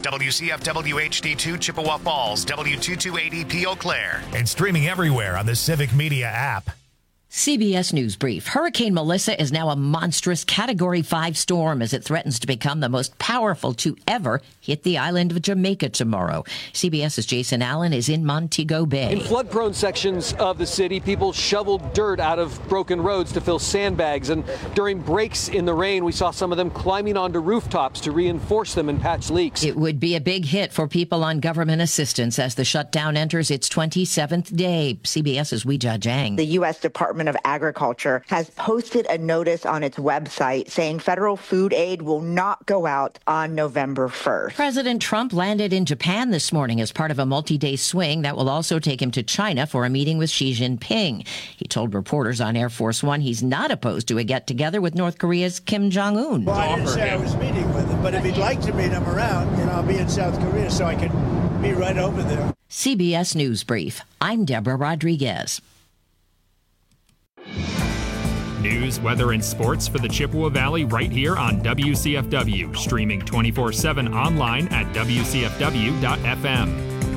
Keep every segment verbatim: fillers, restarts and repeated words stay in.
W C F W H D two Chippewa Falls, W two two eight zero P Eau Claire. And streaming everywhere on the Civic Media app. C B S News Brief. Hurricane Melissa is now a monstrous Category five storm as it threatens to become the most powerful to ever hit the island of Jamaica tomorrow. CBS's Jason Allen is in Montego Bay. In flood-prone sections of the city, people shoveled dirt out of broken roads to fill sandbags. And during breaks in the rain, we saw some of them climbing onto rooftops to reinforce them and patch leaks. It would be a big hit for people on government assistance as the shutdown enters its twenty-seventh day. CBS's Weijia Jiang. The U S Department of Agriculture has posted a notice on its website saying federal food aid will not go out on November first. President Trump landed in Japan this morning as part of a multi-day swing that will also take him to China for a meeting with Xi Jinping. He told reporters on Air Force One he's not opposed to a get-together with North Korea's Kim Jong-un. Well, I didn't say I was meeting with him, but if he'd like to meet him around, you know, I'll be in South Korea so I can be right over there. C B S News Brief. I'm Deborah Rodriguez. News, weather, and sports for the Chippewa Valley right here on W C F W. Streaming twenty-four seven online at W C F W dot F M.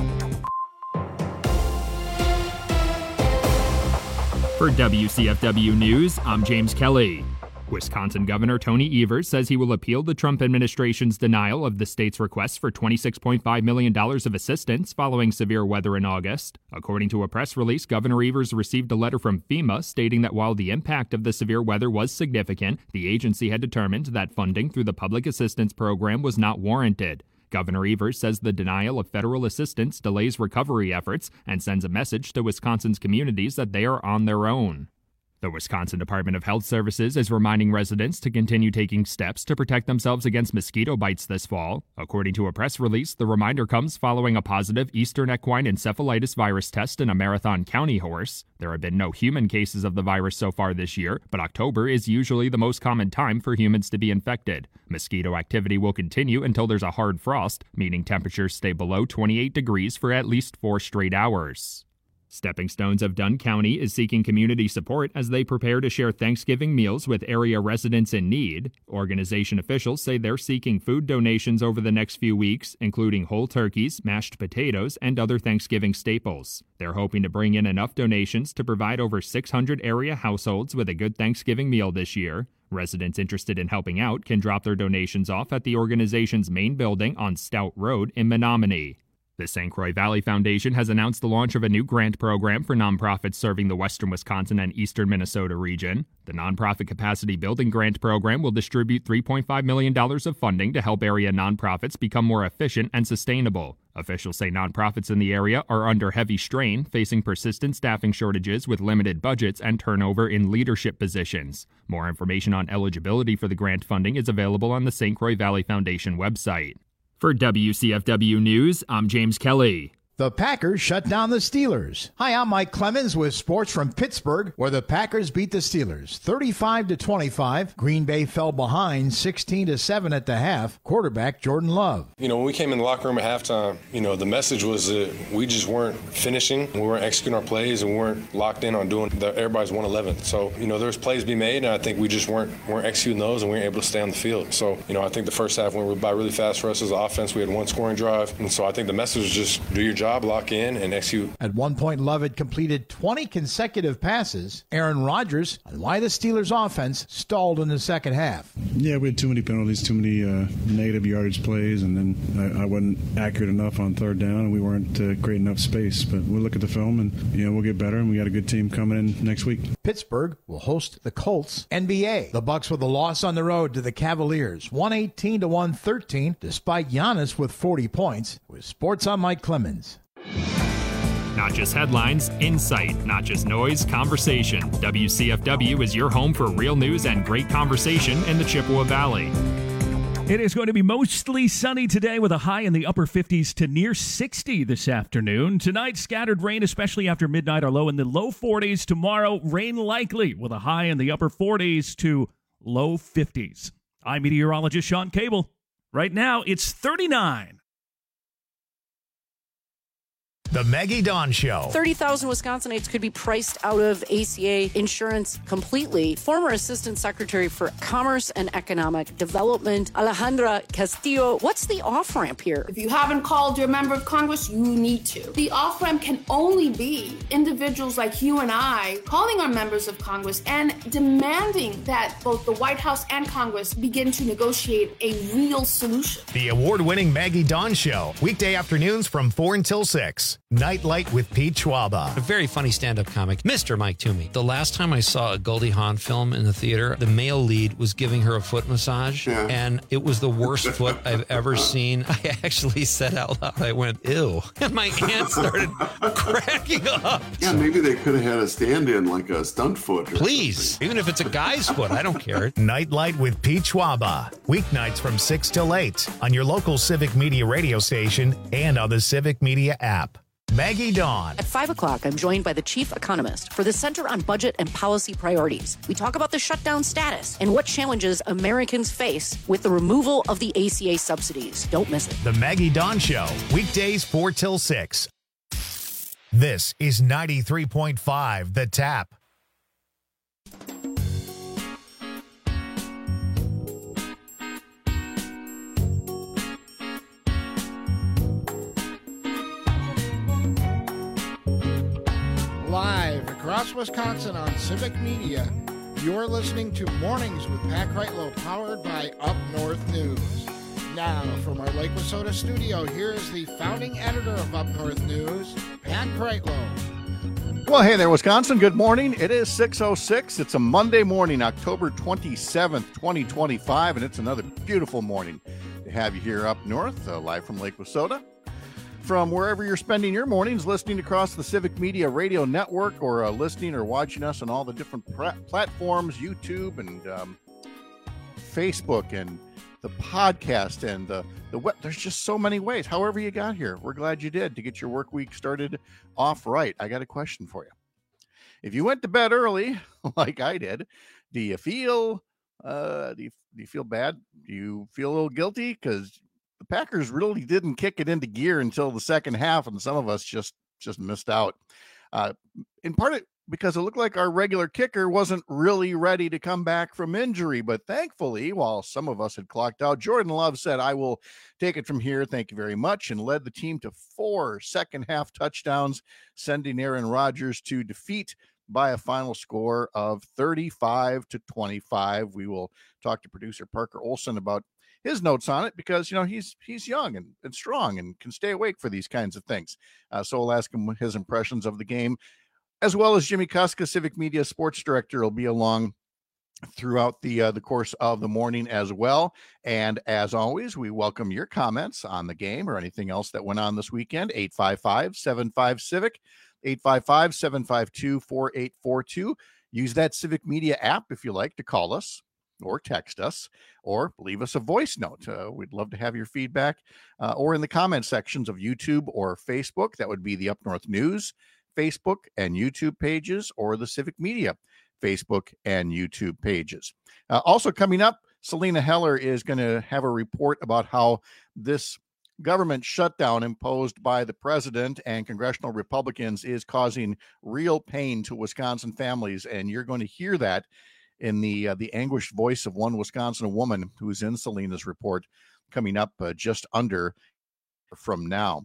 For W C F W News, I'm James Kelly. Wisconsin Governor Tony Evers says he will appeal the Trump administration's denial of the state's request for twenty-six point five million dollars of assistance following severe weather in August. According to a press release, Governor Evers received a letter from FEMA stating that while the impact of the severe weather was significant, the agency had determined that funding through the Public Assistance Program was not warranted. Governor Evers says the denial of federal assistance delays recovery efforts and sends a message to Wisconsin's communities that they are on their own. The Wisconsin Department of Health Services is reminding residents to continue taking steps to protect themselves against mosquito bites this fall. According to a press release, the reminder comes following a positive Eastern equine encephalitis virus test in a Marathon County horse. There have been no human cases of the virus so far this year, but October is usually the most common time for humans to be infected. Mosquito activity will continue until there's a hard frost, meaning temperatures stay below twenty-eight degrees for at least four straight hours. Stepping Stones of Dunn County is seeking community support as they prepare to share Thanksgiving meals with area residents in need. Organization officials say they're seeking food donations over the next few weeks, including whole turkeys, mashed potatoes, and other Thanksgiving staples. They're hoping to bring in enough donations to provide over six hundred area households with a good Thanksgiving meal this year. Residents interested in helping out can drop their donations off at the organization's main building on Stout Road in Menominee. The Saint Croix Valley Foundation has announced the launch of a new grant program for nonprofits serving the western Wisconsin and eastern Minnesota region. The Nonprofit Capacity Building Grant Program will distribute three point five million dollars of funding to help area nonprofits become more efficient and sustainable. Officials say nonprofits in the area are under heavy strain, facing persistent staffing shortages with limited budgets and turnover in leadership positions. More information on eligibility for the grant funding is available on the Saint Croix Valley Foundation website. For W C F W News, I'm James Kelly. The Packers shut down the Steelers. Hi, I'm Mike Clemens with sports from Pittsburgh, where the Packers beat the Steelers thirty-five to twenty-five. Green Bay fell behind sixteen to seven at the half. Quarterback Jordan Love. You know, when we came in the locker room at halftime, you know, the message was that we just weren't finishing. We weren't executing our plays, and we weren't locked in on doing the, everybody's one eleven. So, you know, there's plays to be made, and I think we just weren't weren't executing those, and we weren't able to stay on the field. So, you know, I think the first half went by really fast for us as an offense. We had one scoring drive, and so I think the message was just do your job, lock in, and execute. At one point, Love had completed twenty consecutive passes. Aaron Rodgers on why the Steelers' offense stalled in the second half. Yeah, we had too many penalties, too many uh, negative yardage plays, and then I, I wasn't accurate enough on third down, and we weren't uh, creating enough space. But we'll look at the film, and you know we'll get better, and we got a good team coming in next week. Pittsburgh will host the Colts. N B A. The Bucks with a loss on the road to the Cavaliers, one eighteen to one thirteen, despite Giannis with forty points. With Sports, I'm Mike Clemens. Not just headlines, insight. Not just noise, conversation. W C F W is your home for real news and great conversation in the Chippewa Valley. It is going to be mostly sunny today with a high in the upper fifties to near sixty this afternoon. Tonight, scattered rain, especially after midnight, are low in the low forties. Tomorrow, rain likely with a high in the upper forties to low fifties. I'm meteorologist Sean Cable. Right now, it's thirty-nine. The Maggie Dawn Show. thirty thousand Wisconsinites could be priced out of A C A insurance completely. Former Assistant Secretary for Commerce and Economic Development, Alejandra Castillo, what's the off-ramp here? If you haven't called your member of Congress, you need to. The off-ramp can only be individuals like you and I calling our members of Congress and demanding that both the White House and Congress begin to negotiate a real solution. The award-winning Maggie Dawn Show. Weekday afternoons from four until six. Nightlight with Pete Schwaba. A very funny stand-up comic, Mister Mike Toomey. The last time I saw a Goldie Hawn film in the theater, the male lead was giving her a foot massage, yeah. and it was the worst foot I've ever seen. I actually said out loud, I went, ew. And my aunt started cracking up. Yeah, maybe they could have had a stand-in like a stunt foot. Please, even if it's a guy's foot, I don't care. Nightlight with Pete Schwaba. Weeknights from six till eight on your local Civic Media radio station and on the Civic Media app. Maggie Dawn. At five o'clock, I'm joined by the chief economist for the Center on Budget and Policy Priorities. We talk about the shutdown status and what challenges Americans face with the removal of the A C A subsidies. Don't miss it. The Maggie Dawn Show. Weekdays four till six. This is ninety-three point five The Tap. Live across Wisconsin on Civic Media, you're listening to Mornings with Pat Kreitlow, powered by Up North News. Now, from our Lake Wissota studio, here is the founding editor of Up North News, Pat Kreitlow. Well, hey there, Wisconsin. Good morning. It is six oh six. It's a Monday morning, October twenty-seventh, twenty twenty-five, and it's another beautiful morning to have you here up north, uh, live from Lake Wissota. From wherever you're spending your mornings, listening across the Civic Media Radio Network, or uh, listening or watching us on all the different pra- platforms, YouTube and um, Facebook and the podcast and the, the web. There's just so many ways. However you got here, we're glad you did to get your work week started off right. I got a question for you. If you went to bed early, like I did, do you feel, uh, do you, do you feel bad? Do you feel a little guilty? Because the Packers really didn't kick it into gear until the second half, and some of us just just missed out. Uh, in part it, because it looked like our regular kicker wasn't really ready to come back from injury. But thankfully, while some of us had clocked out, Jordan Love said, I will take it from here. Thank you very much. And led the team to four second half touchdowns, sending Aaron Rodgers to defeat by a final score of thirty-five to twenty-five. We will talk to producer Parker Olson about his notes on it, because, you know, he's he's young and, and strong and can stay awake for these kinds of things. Uh, so we'll ask him his impressions of the game, as well as Jimmy Kuska, Civic Media Sports Director, will be along throughout the uh, the course of the morning as well. And as always, we welcome your comments on the game or anything else that went on this weekend. eight five five, seven five, CIVIC, eight five five, seven five two, four eight four two. Use that Civic Media app if you like to call us, or text us, or leave us a voice note. Uh, we'd love to have your feedback, uh, or in the comment sections of YouTube or Facebook. That would be the Up North News Facebook and YouTube pages, or the Civic Media Facebook and YouTube pages. Uh, also coming up, Selena Heller is going to have a report about how this government shutdown imposed by the president and congressional Republicans is causing real pain to Wisconsin families. And you're going to hear that in the uh, the anguished voice of one Wisconsin woman who's in Selena's report, coming up uh, just under from now.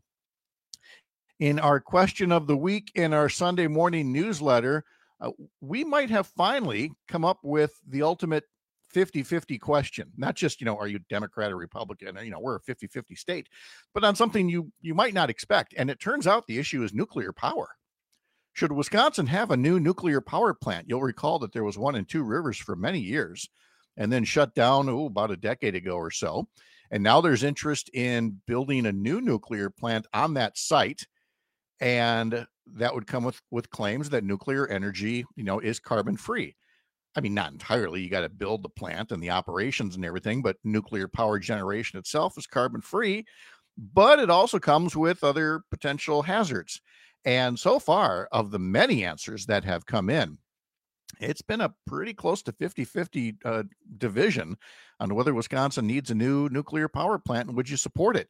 In our question of the week in our Sunday morning newsletter, uh, we might have finally come up with the ultimate fifty-fifty question. Not just, you know, are you Democrat or Republican? You know, we're a fifty-fifty state, but on something you you might not expect. And it turns out the issue is nuclear power. Should Wisconsin have a new nuclear power plant? You'll recall that there was one in Two Rivers for many years and then shut down oh, about a decade ago or so. And now there's interest in building a new nuclear plant on that site. And that would come with, with claims that nuclear energy, you know, is carbon free. I mean, not entirely. You got to build the plant and the operations and everything, but nuclear power generation itself is carbon free. But it also comes with other potential hazards. And so far, of the many answers that have come in, it's been a pretty close to fifty-fifty uh, division on whether Wisconsin needs a new nuclear power plant and would you support it.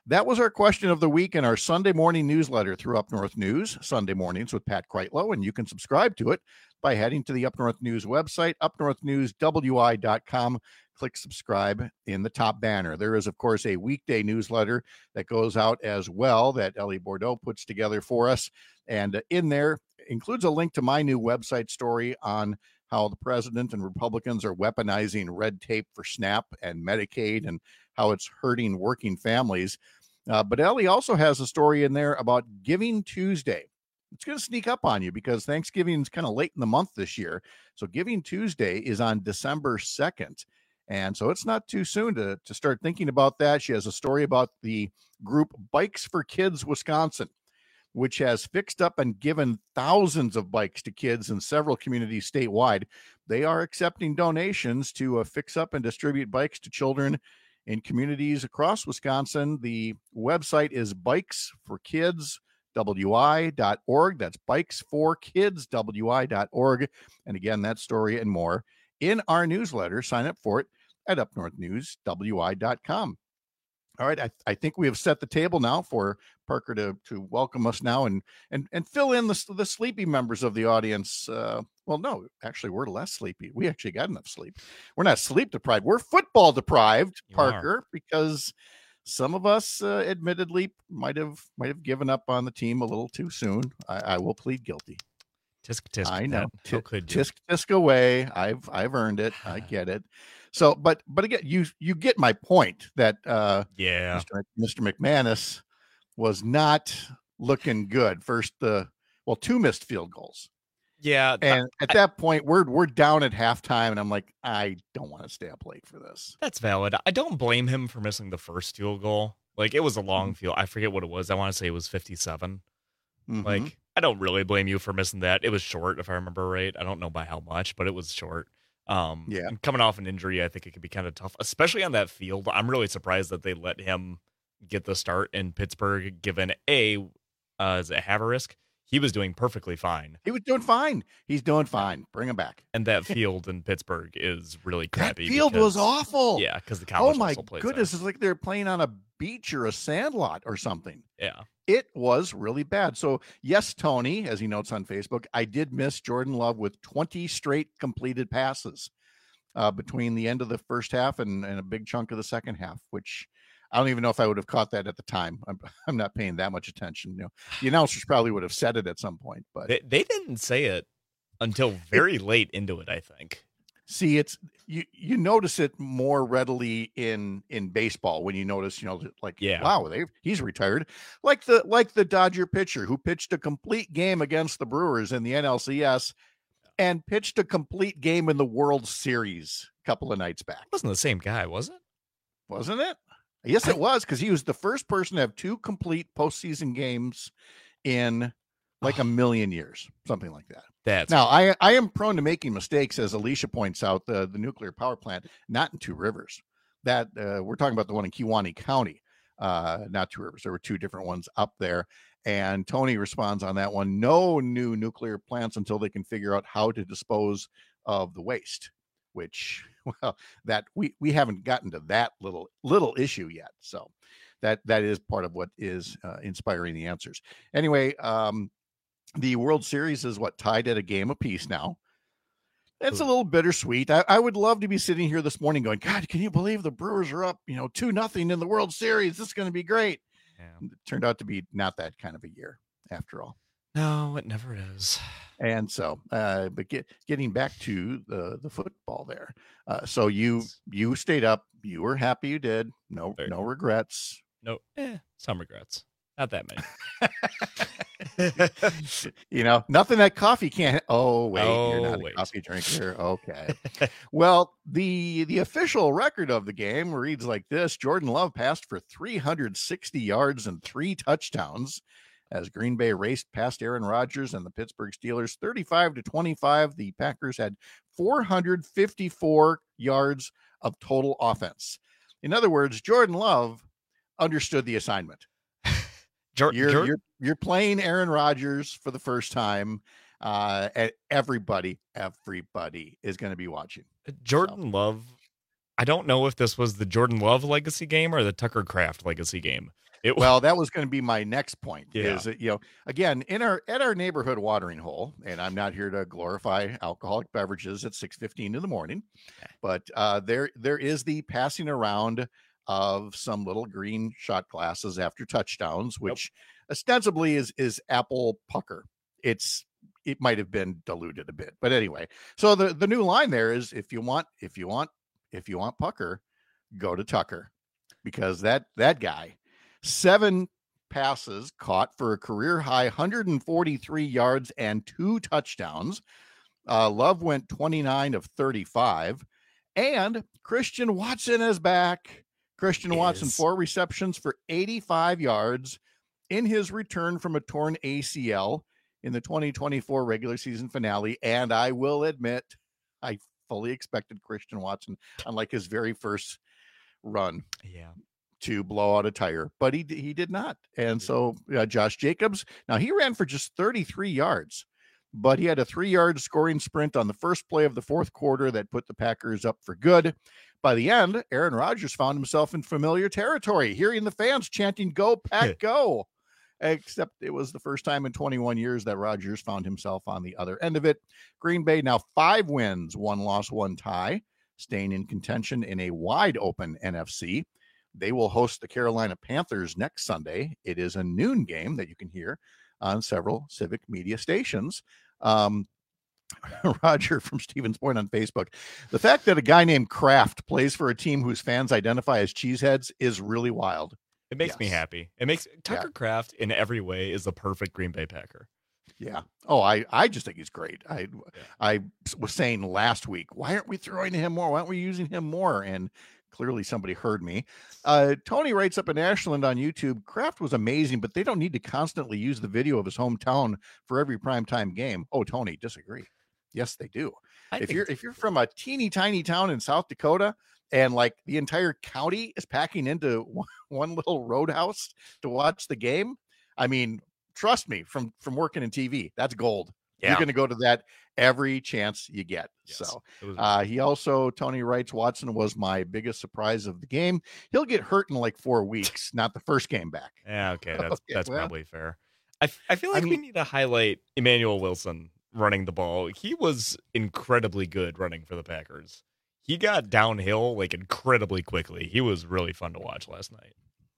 that was our question of the week in our Sunday morning newsletter through Up North News, Sunday mornings with Pat Kreitlow, and you can subscribe to it by heading to the Up North News website, up north news w i dot com. Click subscribe in the top banner. There is, of course, a weekday newsletter that goes out as well that Ellie Bordeaux puts together for us. And in there includes a link to my new website story on how the president and Republicans are weaponizing red tape for SNAP and Medicaid and how it's hurting working families. Uh, but Ellie also has a story in there about Giving Tuesday. It's going to sneak up on you because Thanksgiving is kind of late in the month this year. So Giving Tuesday is on December second. And so it's not too soon to, to start thinking about that. She has a story about the group Bikes for Kids Wisconsin, which has fixed up and given thousands of bikes to kids in several communities statewide. They are accepting donations to uh, fix up and distribute bikes to children in communities across Wisconsin. The website is bikes for kids w i dot org. That's bikes for kids w i dot org. And again, that story and more in our newsletter. Sign up for it at up north news w i dot com. All right, I, I think we have set the table now for Parker to to welcome us now and and and fill in the the sleepy members of the audience. Uh, well, no, actually, we're less sleepy. We actually got enough sleep. We're not sleep deprived. We're football deprived, you Parker, are. because some of us, uh, admittedly, might have might have given up on the team a little too soon. I, I will plead guilty. Tisk tisk. I know. T- could tisk tisk away. I've I've earned it. I get it. So, but but again, you you get my point that uh, yeah, Mister Mister McManus was not looking good. First, the well, two missed field goals. Yeah, and at that I, point, we're we're down at halftime, and I'm like, I don't want to stay up late for this. That's valid. I don't blame him for missing the first field goal. Like, it was a long field. I forget what it was. I want to say it was fifty-seven. Mm-hmm. Like, I don't really blame you for missing that. It was short, if I remember right. I don't know by how much, but it was short. Um, yeah. And coming off an injury, I think it could be kind of tough, especially on that field. I'm really surprised that they let him get the start in Pittsburgh, given a, uh, is it Haverisk? He was doing perfectly fine. He was doing fine. He's doing fine. Bring him back. And that field in Pittsburgh is really crappy. That field because, was awful. Yeah, because the college Oh my plays goodness, there. It's like they're playing on a beach or a sand lot or something. Yeah. It was really bad. So, yes, Tony, as he notes on Facebook, I did miss Jordan Love with twenty straight completed passes uh, between the end of the first half and, and a big chunk of the second half, which I don't even know if I would have caught that at the time. I'm, I'm not paying that much attention. You know, the announcers probably would have said it at some point, but they, they didn't say it until very it, late into it, I think. See, it's you you notice it more readily in in baseball when you notice, you know, like, yeah. wow, they he's retired. Like the like the Dodger pitcher who pitched a complete game against the Brewers in the N L C S and pitched a complete game in the World Series a couple of nights back. It wasn't the same guy, was it? Wasn't it? Yes, it was, because he was the first person to have two complete postseason games in like a million years, something like that. That's now I I am prone to making mistakes, as Alicia points out. The the nuclear power plant, not in Two Rivers. That uh, we're talking about the one in Kewaunee County, uh, not Two Rivers. There were two different ones up there. And Tony responds on that one: no new nuclear plants until they can figure out how to dispose of the waste. Which, well, that we we haven't gotten to that little little issue yet. So that that is part of what is uh, inspiring the answers. Anyway, um, the World Series is what tied at a game apiece now. It's a little bittersweet. I, I would love to be sitting here this morning going, God, can you believe the Brewers are up, you know, two nothing in the World Series? This is going to be great. Yeah. It turned out to be not that kind of a year after all. No, it never is. And so, uh, but get, getting back to the, the football there. Uh, so you, you stayed up, you were happy you did. No, Very no regrets. No, eh, some regrets. Not that many. You know, nothing that coffee can't. Oh, wait, oh, you're not wait. a coffee drinker. Okay. Well, the, the official record of the game reads like this. Jordan Love passed for three hundred sixty yards and three touchdowns as Green Bay raced past Aaron Rodgers and the Pittsburgh Steelers thirty-five to twenty-five. The Packers had four hundred fifty-four yards of total offense. In other words, Jordan Love understood the assignment. Jor- you're, Jor- you're, you're playing Aaron Rodgers for the first time. Uh, and everybody, everybody is going to be watching. Jordan so. Love. I don't know if this was the Jordan Love legacy game or the Tucker Kraft legacy game. It, well, that was going to be my next point. Yeah. Is that, you know, again, in our at our neighborhood watering hole, and I'm not here to glorify alcoholic beverages at six fifteen in the morning, but uh, there there is the passing around of some little green shot glasses after touchdowns, which yep. ostensibly is is apple pucker. It's it might have been diluted a bit, but anyway. So the the new line there is if you want if you want if you want pucker, go to Tucker, because that that guy. Seven passes caught for a career high one hundred forty-three yards and two touchdowns. Uh, Love went twenty-nine of thirty-five. And Christian Watson is back. Christian is. Watson, four receptions for eighty-five yards in his return from a torn A C L in the twenty twenty-four regular season finale. And I will admit, I fully expected Christian Watson, unlike his very first run. Yeah. To blow out a tire, but he he did not. And so uh, Josh Jacobs, now he ran for just thirty-three yards, but he had a three-yard scoring sprint on the first play of the fourth quarter that put the Packers up for good. By the end, Aaron Rodgers found himself in familiar territory, hearing the fans chanting, "Go Pack, go!" Except it was the first time in twenty-one years that Rodgers found himself on the other end of it. Green Bay now five wins, one loss, one tie, staying in contention in a wide open N F C. They will host the Carolina Panthers next Sunday. It is a noon game that you can hear on several Civic media stations. Um, Roger from Stevens Point on Facebook. The fact that a guy named Kraft plays for a team whose fans identify as cheeseheads is really wild. It makes yes. me happy. It makes Tucker yeah. Kraft in every way is the perfect Green Bay Packer. Yeah. Oh, I, I just think he's great. I, yeah. I was saying last week, why aren't we throwing him more? Why aren't we using him more? And clearly somebody heard me. Uh, Tony writes up in Ashland on YouTube, Kraft was amazing, but they don't need to constantly use the video of his hometown for every primetime game. Oh, Tony, disagree. Yes, they do. I if you're if you're from a teeny tiny town in South Dakota and like the entire county is packing into one, one little roadhouse to watch the game, I mean, trust me, from from working in T V, that's gold. Yeah. You're going to go to that every chance you get. Yes, so uh, he also, Tony writes, Watson was my biggest surprise of the game. He'll get hurt in like four weeks, not the first game back. Yeah, okay, that's okay, that's well, probably fair. I, I feel like I mean, we need to highlight Emmanuel Wilson running the ball. He was incredibly good running for the Packers. He got downhill like incredibly quickly. He was really fun to watch last night.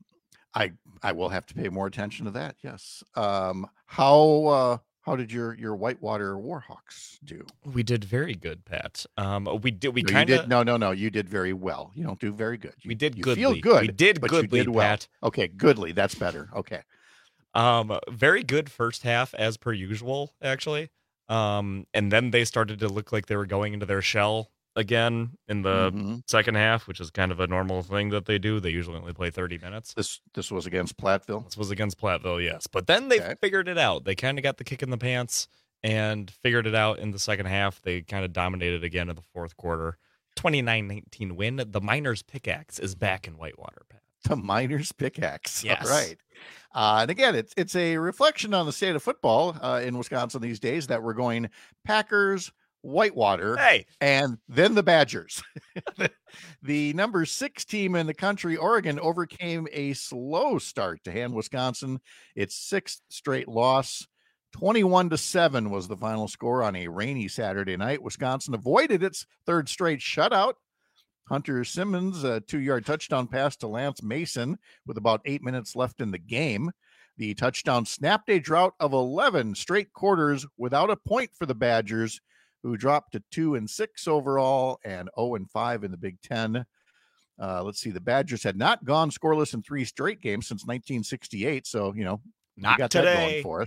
I I will have to pay more attention to that. Yes. Um, how uh, how did your your Whitewater Warhawks do? We did very good, Pat. Um, we did. We no, kind of no no no. You did very well. You don't do very good. You, we did. You goodly. feel good. We did but goodly, you did well. Pat. Okay, goodly. That's better. Okay. Um, very good first half as per usual, actually. Um, and then they started to look like they were going into their shell again in the mm-hmm. second half, which is kind of a normal thing that they do. They usually only play thirty minutes. This this was against Platteville? This was against Platteville, yes. But then they okay. figured it out. They kind of got the kick in the pants and figured it out in the second half. They kind of dominated again in the fourth quarter. twenty-nine nineteen win. The Miners Pickaxe is back in Whitewater, Pat. The Miners Pickaxe. Yes. All right. Uh, and again, it's it's a reflection on the state of football uh, in Wisconsin these days that we're going Packers, Whitewater, hey, and then the Badgers. the, the number six team in the country, Oregon, overcame a slow start to hand Wisconsin its sixth straight loss. twenty-one to seven was the final score on a rainy Saturday night. Wisconsin avoided its third straight shutout. Hunter Simmons, a two-yard touchdown pass to Lance Mason with about eight minutes left in the game. The touchdown snapped a drought of eleven straight quarters without a point for the Badgers, who dropped to two and six overall and zero and five in the Big Ten. Uh, let's see, the Badgers had not gone scoreless in three straight games since nineteen sixty-eight, so you know, not we got today. that going for us.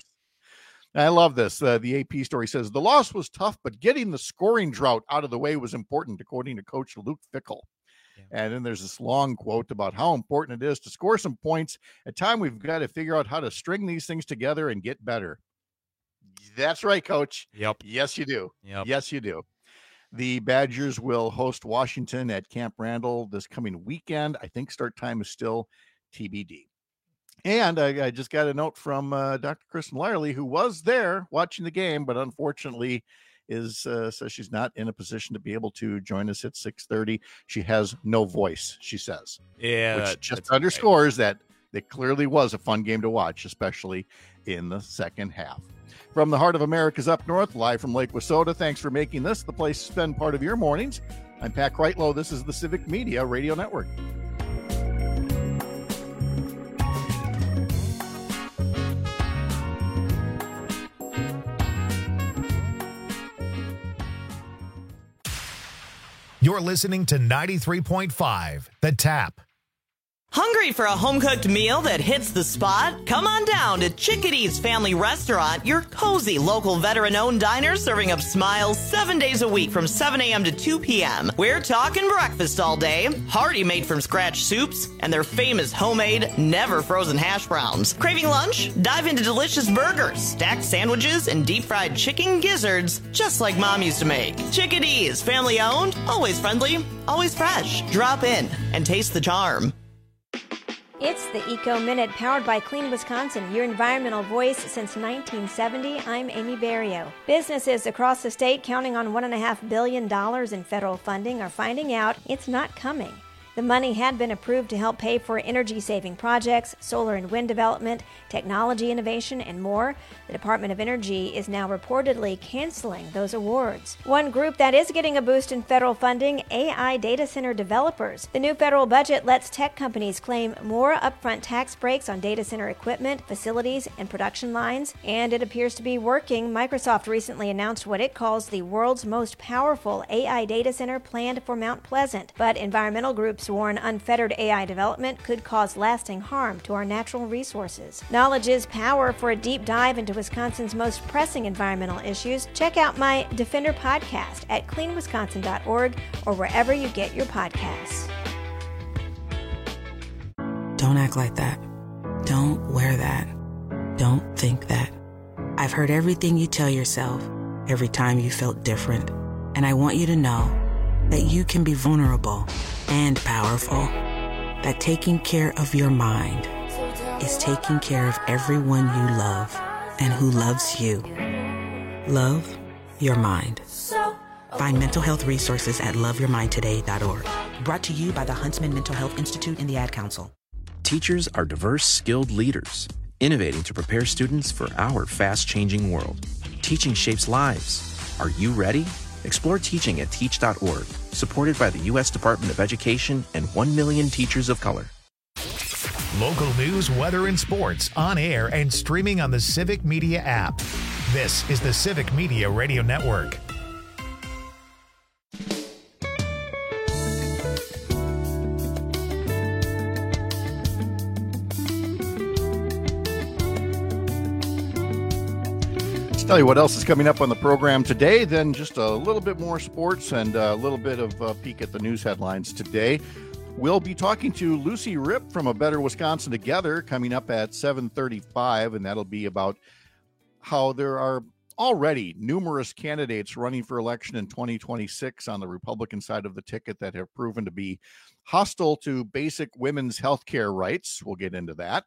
I love this. Uh, the A P story says, the loss was tough, but getting the scoring drought out of the way was important, according to Coach Luke Fickell. Yeah. And then there's this long quote about how important it is to score some points. At time, we've got to figure out how to string these things together and get better. That's right, Coach. Yep. Yes, you do. Yep. Yes, you do. The Badgers will host Washington at Camp Randall this coming weekend. I think start time is still T B D. And I, I just got a note from uh, Doctor Kristen Lyerly, who was there watching the game, but unfortunately is uh, says she's not in a position to be able to join us at six thirty. She has no voice, she says. Yeah. Which just underscores right. that it clearly was a fun game to watch, especially in the second half. From the heart of America's Up North, live from Lake Wissota, thanks for making this the place to spend part of your mornings. I'm Pat Kreitlow. This is the Civic Media Radio Network. You're listening to ninety-three point five, The Tap. Hungry for a home-cooked meal that hits the spot? Come on down to Chickadee's Family Restaurant, your cozy local veteran-owned diner serving up smiles seven days a week from seven a.m. to two p.m. We're talking breakfast all day, hearty made-from-scratch soups, and their famous homemade, never-frozen hash browns. Craving lunch? Dive into delicious burgers, stacked sandwiches, and deep-fried chicken gizzards, just like Mom used to make. Chickadee's, family-owned, always friendly, always fresh. Drop in and taste the charm. It's the Eco Minute, powered by Clean Wisconsin, your environmental voice since nineteen seventy. I'm Amy Barrio. Businesses across the state counting on one point five billion dollars in federal funding are finding out it's not coming. The money had been approved to help pay for energy-saving projects, solar and wind development, technology innovation, and more. The Department of Energy is now reportedly canceling those awards. One group that is getting a boost in federal funding, A I data center developers. The new federal budget lets tech companies claim more upfront tax breaks on data center equipment, facilities, and production lines, and it appears to be working. Microsoft recently announced what it calls the world's most powerful A I data center planned for Mount Pleasant, but environmental groups warn unfettered A I development could cause lasting harm to our natural resources. Knowledge is power. For a deep dive into Wisconsin's most pressing environmental issues, check out my Defender podcast at clean wisconsin dot org or wherever you get your podcasts. Don't act like that. Don't wear that. Don't think that. I've heard everything you tell yourself every time you felt different, and I want you to know that you can be vulnerable and powerful, that taking care of your mind is taking care of everyone you love and who loves you. Love your mind. Find mental health resources at love your mind today dot org. Brought to you by the Huntsman Mental Health Institute and the Ad Council. Teachers are diverse, skilled leaders, innovating to prepare students for our fast-changing world. Teaching shapes lives. Are you ready? Explore teaching at teach dot org, supported by the U S Department of Education and one million teachers of color. Local news, weather, and sports on air and streaming on the Civic Media app. This is the Civic Media Radio Network. Tell you what else is coming up on the program today, then just a little bit more sports and a little bit of a peek at the news headlines today. We'll be talking to Lucy Ripp from A Better Wisconsin Together coming up at seven thirty-five, and that'll be about how there are already numerous candidates running for election in twenty twenty-six on the Republican side of the ticket that have proven to be hostile to basic women's health care rights. We'll get into that.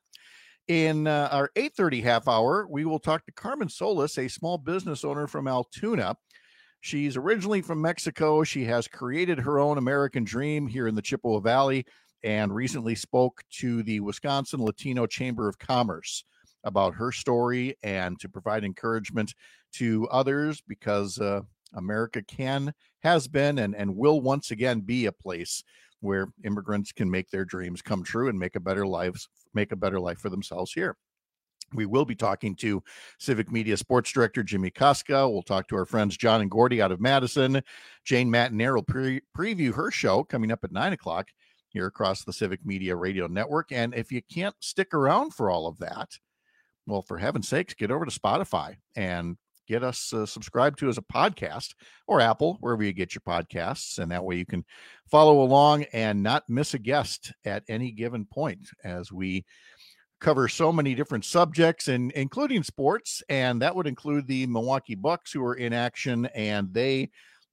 In uh, our eight thirty half hour, we will talk to Carmen Solis, a small business owner from Altoona. She's originally from Mexico. She has created her own American dream here in the Chippewa Valley and recently spoke to the Wisconsin Latino Chamber of Commerce about her story and to provide encouragement to others because uh, America can, has been, and, and will once again be a place where immigrants can make their dreams come true and make a better lives, make a better life for themselves here. We will be talking to Civic Media Sports Director Jimmy Koska. We'll talk to our friends John and Gordy out of Madison. Jane Mattinair will pre- preview her show coming up at nine o'clock here across the Civic Media Radio Network. And if you can't stick around for all of that, well, for heaven's sakes, get over to Spotify and get us uh, subscribed to as a podcast, or Apple, wherever you get your podcasts. And that way you can follow along and not miss a guest at any given point as we cover so many different subjects, and including sports. And that would include the Milwaukee Bucks, who are in action, and they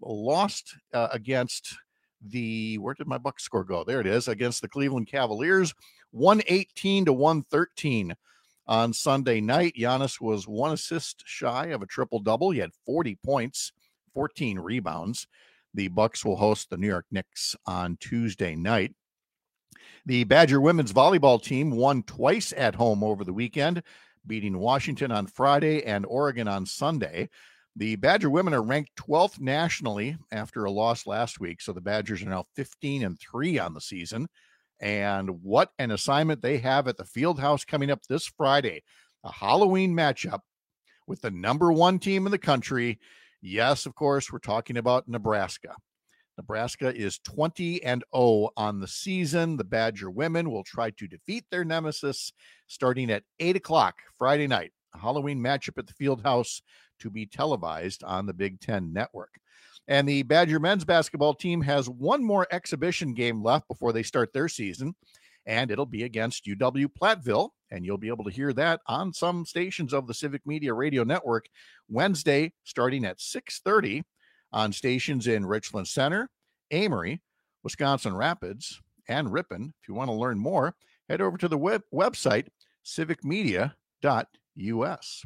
lost uh, against the, where did my Bucks score go? There it is, against the Cleveland Cavaliers, one eighteen to one thirteen. On Sunday night. Giannis was one assist shy of a triple-double. He had forty points, fourteen rebounds. The Bucks will host the New York Knicks on Tuesday night. The Badger women's volleyball team won twice at home over the weekend, beating Washington on Friday and Oregon on Sunday. The Badger women are ranked twelfth nationally after a loss last week, so the Badgers are now fifteen and three on the season. And what an assignment they have at the Fieldhouse coming up this Friday, a Halloween matchup with the number one team in the country. Yes, of course, we're talking about Nebraska. Nebraska is twenty and oh on the season. The Badger women will try to defeat their nemesis starting at eight o'clock Friday night. A Halloween matchup at the Fieldhouse to be televised on the Big Ten Network. And the Badger men's basketball team has one more exhibition game left before they start their season, and it'll be against U W Platteville, and you'll be able to hear that on some stations of the Civic Media Radio Network Wednesday starting at six thirty. On stations in Richland Center, Amory, Wisconsin Rapids, and Ripon. If you want to learn more, head over to the web website, civic media dot u s.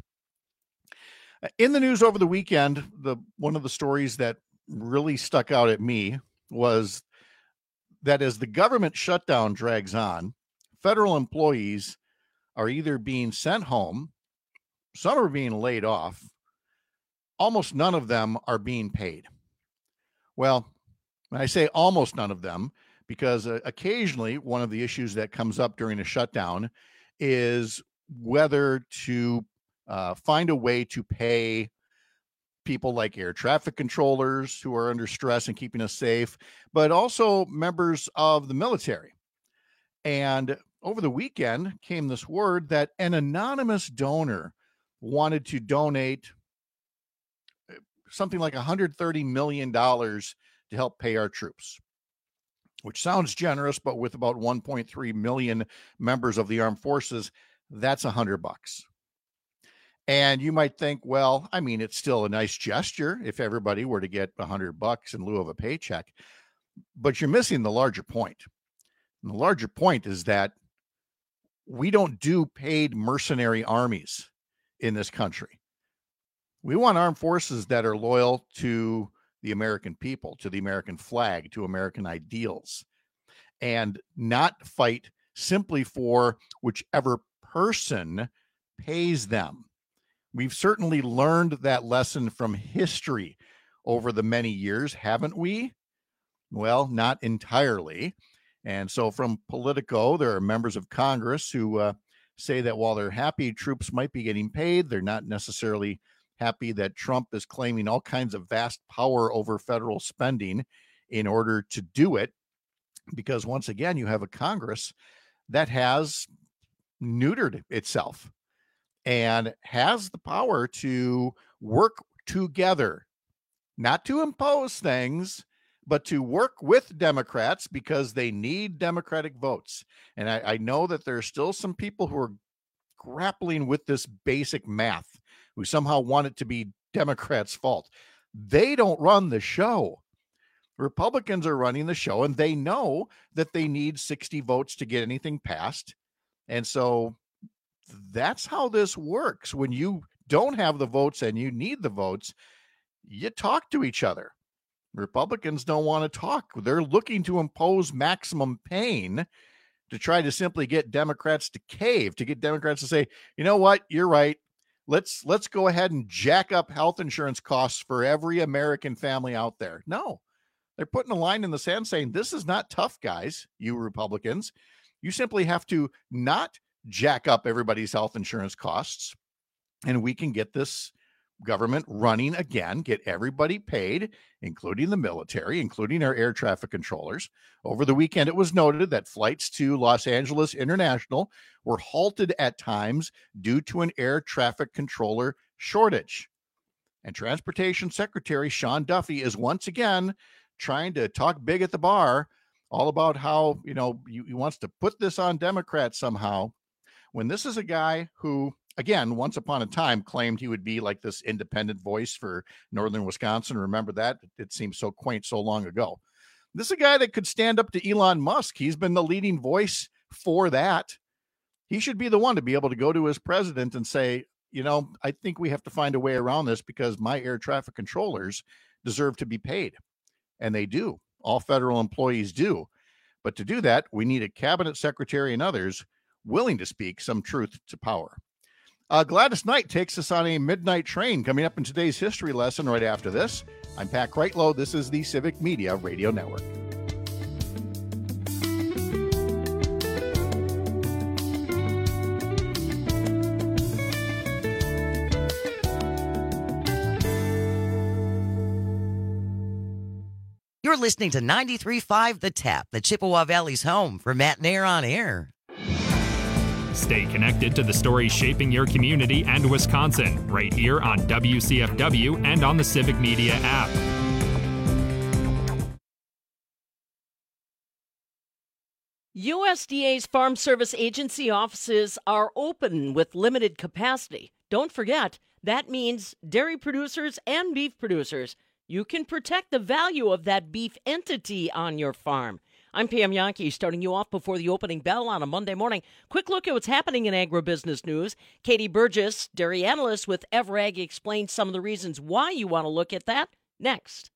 In the news over the weekend, the one of the stories that really stuck out at me was that as the government shutdown drags on, federal employees are either being sent home, some are being laid off, almost none of them are being paid. Well, I say almost none of them because uh, occasionally one of the issues that comes up during a shutdown is whether to uh, find a way to pay people like air traffic controllers who are under stress and keeping us safe, but also members of the military. And over the weekend came this word that an anonymous donor wanted to donate something like one hundred thirty million dollars to help pay our troops, which sounds generous, but with about one point three million members of the armed forces, that's a hundred bucks. And you might think, well, I mean, it's still a nice gesture if everybody were to get a hundred bucks in lieu of a paycheck, but you're missing the larger point. And the larger point is that we don't do paid mercenary armies in this country. We want armed forces that are loyal to the American people, to the American flag, to American ideals, and not fight simply for whichever person pays them. We've certainly learned that lesson from history over the many years, haven't we? Well, not entirely. And so from Politico, there are members of Congress who uh, say that while they're happy troops might be getting paid, they're not necessarily happy that Trump is claiming all kinds of vast power over federal spending in order to do it. Because once again, you have a Congress that has neutered itself and has the power to work together, not to impose things, but to work with Democrats because they need Democratic votes. And I, I know that there are still some people who are grappling with this basic math, who somehow want it to be Democrats' fault. They don't run the show. Republicans are running the show, and they know that they need sixty votes to get anything passed. And so that's how this works. When you don't have the votes and you need the votes, you talk to each other. Republicans don't want to talk. They're looking to impose maximum pain to try to simply get Democrats to cave, to get Democrats to say, you know what, you're right. Let's let's go ahead and jack up health insurance costs for every American family out there. No, they're putting a line in the sand saying, this is not tough, guys, you Republicans. You simply have to not jack up everybody's health insurance costs, and we can get this government running again, get everybody paid, including the military, including our air traffic controllers. Over the weekend, it was noted that flights to Los Angeles International were halted at times due to an air traffic controller shortage. And Transportation Secretary Sean Duffy is once again trying to talk big at the bar, all about how, you know, he, he wants to put this on Democrats somehow, when this is a guy who, again, once upon a time claimed he would be like this independent voice for northern Wisconsin. Remember that? It seems so quaint so long ago. This is a guy that could stand up to Elon Musk. He's been the leading voice for that. He should be the one to be able to go to his president and say, you know, I think we have to find a way around this because my air traffic controllers deserve to be paid. And they do. All federal employees do. But to do that, we need a cabinet secretary and others willing to speak some truth to power. Uh, Gladys Knight takes us on a midnight train coming up in today's history lesson right after this. I'm Pat Kreitlow. This is the Civic Media Radio Network. You're listening to ninety-three point five The Tap, the Chippewa Valley's home for Matt Nair on Air. Stay connected to the stories shaping your community and Wisconsin right here on W C F W and on the Civic Media app. U S D A's Farm Service Agency offices are open with limited capacity. Don't forget, that means dairy producers and beef producers. You can protect the value of that beef entity on your farm. I'm Pam Yankee, starting you off before the opening bell on a Monday morning. Quick look at what's happening in agribusiness news. Katie Burgess, dairy analyst with Everag, explains some of the reasons why you want to look at that next.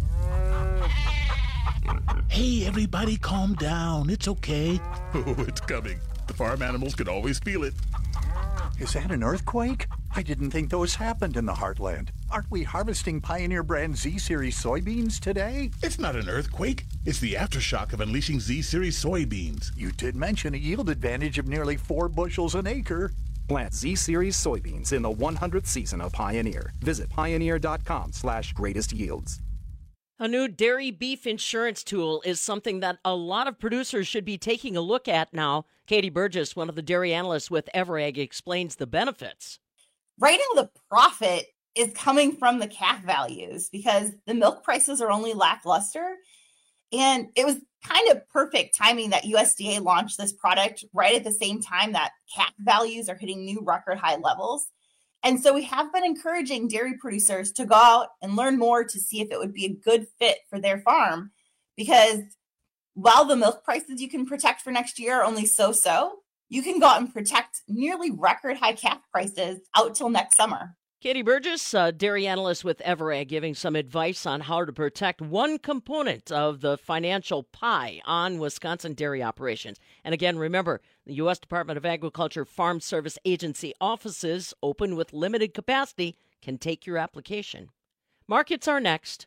Hey, everybody, calm down. It's okay. Oh, it's coming. The farm animals can always feel it. Is that an earthquake? I didn't think those happened in the heartland. Aren't we harvesting Pioneer brand Z-Series soybeans today? It's not an earthquake. It's the aftershock of unleashing Z-Series soybeans. You did mention a yield advantage of nearly four bushels an acre. Plant Z-Series soybeans in the one hundredth season of Pioneer. Visit pioneer.com slash greatest yields. A new dairy beef insurance tool is something that a lot of producers should be taking a look at now. Katie Burgess, one of the dairy analysts with Everag, explains the benefits. Right now, the profit is coming from the calf values because the milk prices are only lackluster. And it was kind of perfect timing that U S D A launched this product right at the same time that calf values are hitting new record high levels. And so we have been encouraging dairy producers to go out and learn more to see if it would be a good fit for their farm, because while the milk prices you can protect for next year are only so-so, you can go out and protect nearly record high calf prices out till next summer. Katie Burgess, a dairy analyst with Everag, giving some advice on how to protect one component of the financial pie on Wisconsin dairy operations. And again, remember, the U S Department of Agriculture Farm Service Agency offices, open with limited capacity, can take your application. Markets are next.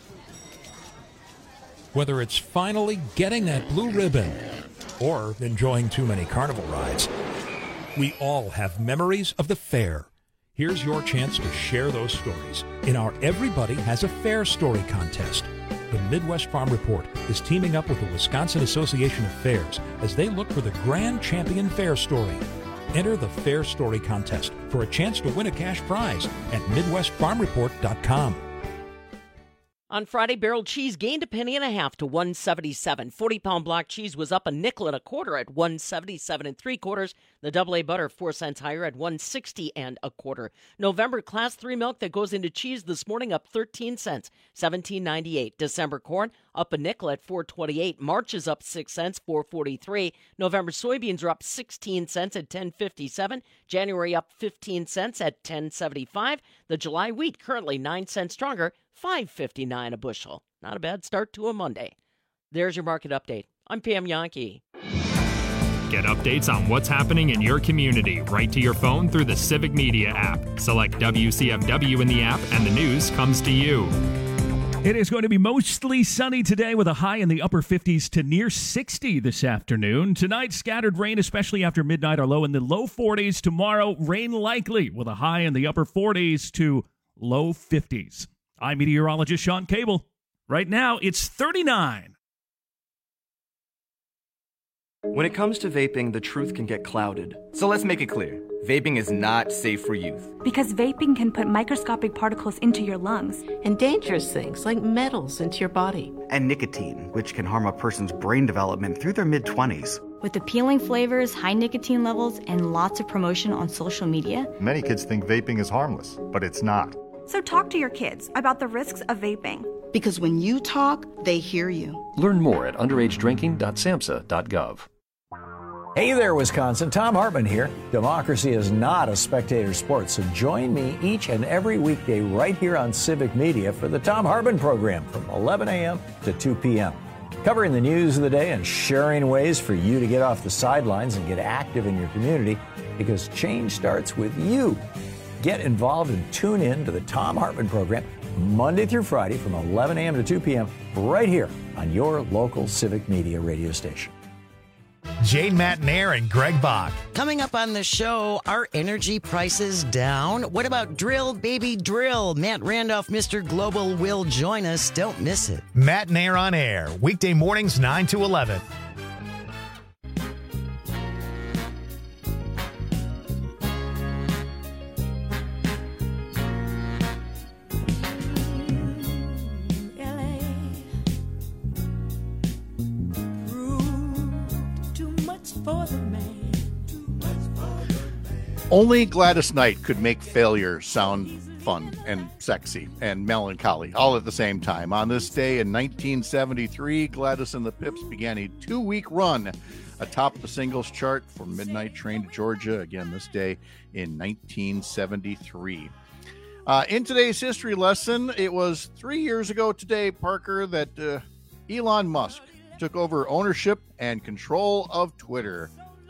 Whether it's finally getting that blue ribbon or enjoying too many carnival rides, we all have memories of the fair. Here's your chance to share those stories in our Everybody Has a Fair Story contest. The Midwest Farm Report is teaming up with the Wisconsin Association of Fairs as they look for the grand champion fair story. Enter the Fair Story contest for a chance to win a cash prize at midwest farm report dot com. On Friday, barrel cheese gained a penny and a half to one seventy-seven. forty-pound block cheese was up a nickel and a quarter at one seventy-seven and three quarters. The double A butter four cents higher at one sixty and a quarter. November class three milk that goes into cheese this morning up thirteen cents, seventeen ninety-eight. December corn up a nickel at four twenty-eight. March is up six cents, four forty-three. November soybeans are up sixteen cents at ten fifty-seven. January up fifteen cents at ten seventy-five. The July wheat currently nine cents stronger, five fifty-nine a bushel. Not a bad start to a Monday. There's your market update. I'm Pam Yankee. Get updates on what's happening in your community right to your phone through the Civic Media app. Select W C F W in the app and the news comes to you. It is going to be mostly sunny today with a high in the upper fifties to near sixty this afternoon. Tonight, scattered rain, especially after midnight, are low in the low forties. Tomorrow, rain likely with a high in the upper forties to low fifties. I'm meteorologist Sean Cable. Right now, it's thirty-nine. When it comes to vaping, the truth can get clouded. So let's make it clear. Vaping is not safe for youth. Because vaping can put microscopic particles into your lungs. And dangerous things like metals into your body. And nicotine, which can harm a person's brain development through their mid-twenties. With appealing flavors, high nicotine levels, and lots of promotion on social media. Many kids think vaping is harmless, but it's not. So talk to your kids about the risks of vaping. Because when you talk, they hear you. Learn more at underage drinking dot samhsa dot gov. Hey there, Wisconsin. Tom Hartman here. Democracy is not a spectator sport, so join me each and every weekday right here on Civic Media for the Tom Hartman program from eleven a.m. to two p.m. covering the news of the day and sharing ways for you to get off the sidelines and get active in your community, because change starts with you. Get involved and tune in to the Thom Hartmann program Monday through Friday from eleven a.m. to two p.m. right here on your local Civic Media radio station. Jane Matnair and Greg Bach. Coming up on the show, are energy prices down? What about drill, baby, drill? Matt Randolph, Mister Global, will join us. Don't miss it. Matnair on air, weekday mornings nine to eleven. Only Gladys Knight could make failure sound fun and sexy and melancholy all at the same time. On this day in nineteen seventy-three, Gladys and the Pips began a two-week run atop the singles chart for Midnight Train to Georgia, again this day in nineteen seventy-three. Uh, in today's history lesson, it was three years ago today, Parker, that uh, Elon Musk took over ownership and control of Twitter.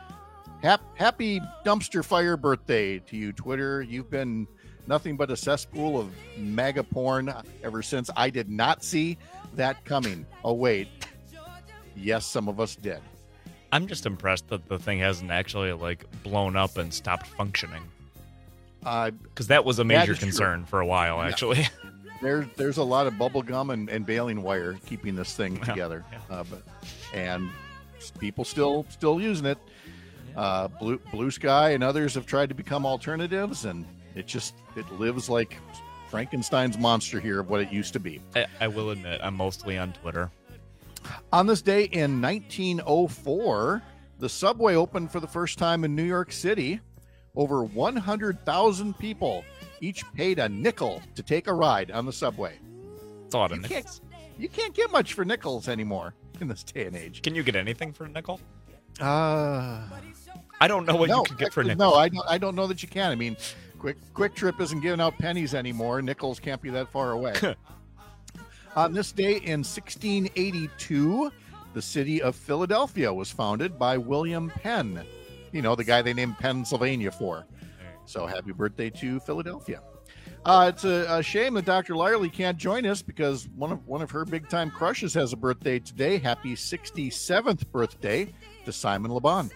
Happy dumpster fire birthday to you, Twitter. You've been nothing but a cesspool of MAGA porn ever since. I did not see that coming. Oh, wait. Yes, some of us did. I'm just impressed that the thing hasn't actually, like, blown up and stopped functioning. Because uh, that was a major concern true. for a while, actually. Yeah. There, there's a lot of bubble gum and, and baling wire keeping this thing together. Yeah. Yeah. Uh, but, and people still still using it. Uh, Blue, Blue Sky and others have tried to become alternatives, and it just it lives like Frankenstein's monster here of what it used to be. I, I will admit, I'm mostly on Twitter. On this day in nineteen oh four, the subway opened for the first time in New York City. Over one hundred thousand people each paid a nickel to take a ride on the subway. It's a lot of you nickels. Can't, you can't get much for nickels anymore in this day and age. Can you get anything for a nickel? Uh, I don't know what no, you can get for nickels. No, I don't, I don't know that you can. I mean, Quick Quick Trip isn't giving out pennies anymore. Nickels can't be that far away. On this day in sixteen eighty-two, the city of Philadelphia was founded by William Penn. You know, the guy they named Pennsylvania for. So happy birthday to Philadelphia. Uh, it's a, a shame that Doctor Lyerly can't join us because one of one of her big-time crushes has a birthday today. Happy sixty-seventh birthday to Simon Le Bon.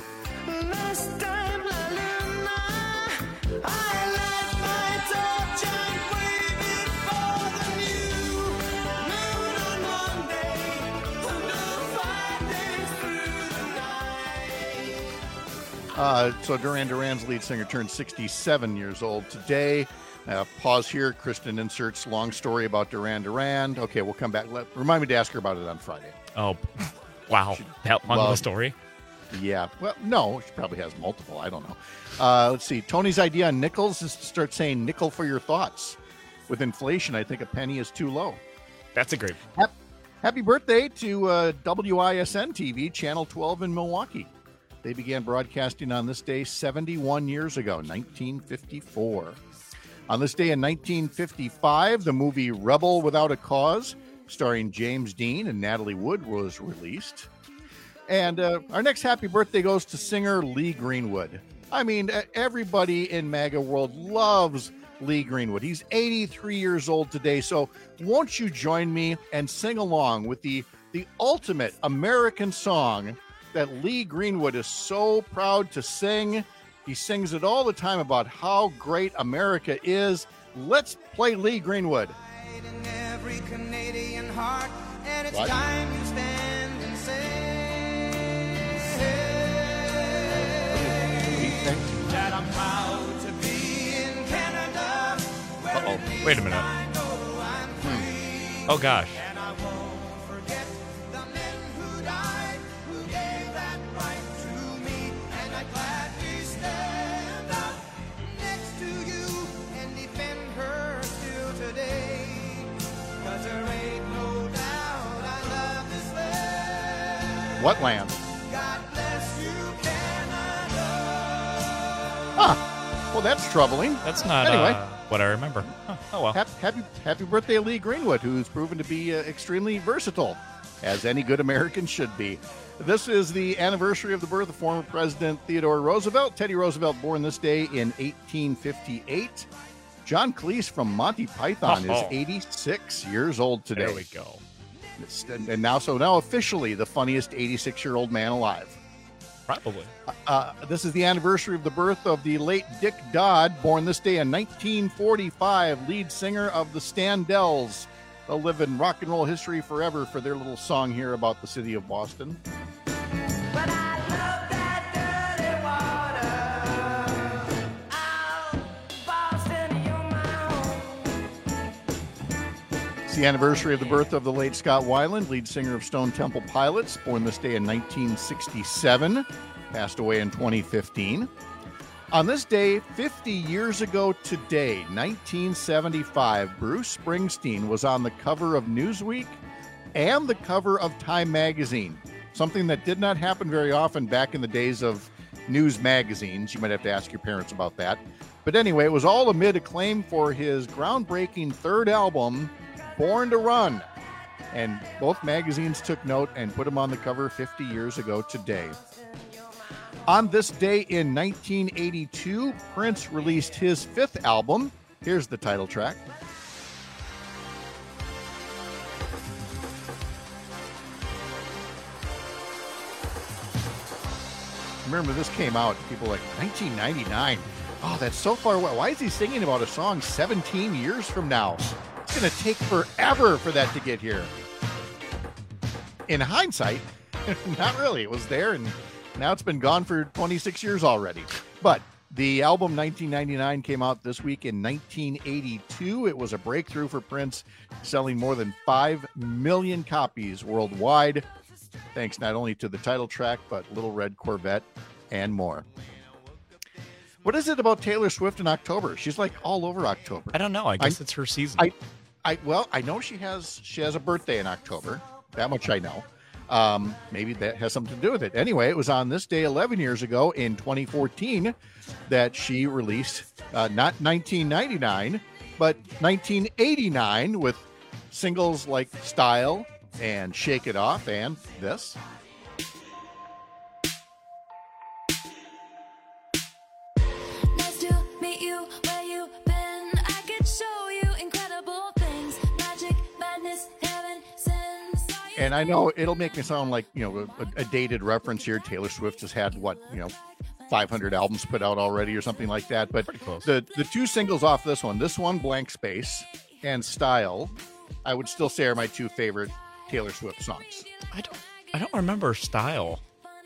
Uh, so Duran Duran's lead singer turned sixty-seven years old today. Uh, pause here. Kristen inserts long story about Duran Duran. Okay, we'll come back. Let, remind me to ask her about it on Friday. Oh, wow. That long of a story? Yeah. Well, no, she probably has multiple. I don't know. Uh, let's see. Tony's idea on nickels is to start saying nickel for your thoughts. With inflation, I think a penny is too low. That's a great point. Happy birthday to uh, W I S N T V, Channel twelve in Milwaukee. They began broadcasting on this day seventy-one years ago, nineteen fifty-four. On this day in nineteen fifty-five, the movie Rebel Without a Cause, starring James Dean and Natalie Wood, was released. And uh, our next happy birthday goes to singer Lee Greenwood. I mean, everybody in MAGA world loves Lee Greenwood. He's eighty-three years old today, so won't you join me and sing along with the, the ultimate American song that Lee Greenwood is so proud to sing. He sings it all the time about how great America is. Let's play Lee Greenwood. In every Canadian heart, and it's what? time you stand and say that I'm proud to be in Canada. Uh-oh. Wait a minute. Hmm. Oh, gosh. What land? Huh. Well, that's troubling. That's not anyway. Uh, what I remember. Huh. Oh, well. Happy, happy, happy birthday, Lee Greenwood, who's proven to be uh, extremely versatile as any good American should be. This is the anniversary of the birth of former President Theodore Roosevelt. Teddy Roosevelt, born this day in eighteen fifty-eight. John Cleese from Monty Python Oh. is eighty-six years old today. There we go. And, and now, so now officially the funniest eighty-six-year-old man alive. Probably. Uh, this is the anniversary of the birth of the late Dick Dodd, born this day in nineteen forty-five, lead singer of the Standells. They'll live in rock and roll history forever for their little song here about the city of Boston. It's the anniversary of the birth of the late Scott Weiland, lead singer of Stone Temple Pilots, born this day in nineteen sixty-seven, passed away in twenty fifteen. On this day, fifty years ago today, nineteen seventy-five, Bruce Springsteen was on the cover of Newsweek and the cover of Time magazine, something that did not happen very often back in the days of news magazines. You might have to ask your parents about that. But anyway, it was all amid acclaim for his groundbreaking third album, Born to Run. And both magazines took note and put him on the cover fifty years ago today. On this day in nineteen eighty-two, Prince released his fifth album. Here's the title track. Remember, this came out, people were like, nineteen ninety-nine. Oh, that's so far away. Why is he singing about a song seventeen years from now? It's going to take forever for that to get here. In hindsight, not really. It was there, and now it's been gone for twenty-six years already. But the album nineteen ninety-nine came out this week in nineteen eighty-two. It was a breakthrough for Prince, selling more than five million copies worldwide, thanks not only to the title track, but Little Red Corvette and more. What is it about Taylor Swift in October? She's like all over October. I don't know. I guess I, it's her season. I, I, well, I know she has she has a birthday in October. That much I know. Um, maybe that has something to do with it. Anyway, it was on this day eleven years ago in twenty fourteen that she released uh, not nineteen ninety-nine, but nineteen eighty-nine with singles like Style and Shake It Off and this. Nice to meet you where you been. I could show you incredible things. Magic, madness, heaven, sin. And I know it'll make me sound like, you know, a, a dated reference here. Taylor Swift has had, what, you know, five hundred albums put out already or something like that. But the, the two singles off this one, this one, Blank Space, and Style, I would still say are my two favorite Taylor Swift songs. I don't I don't remember Style.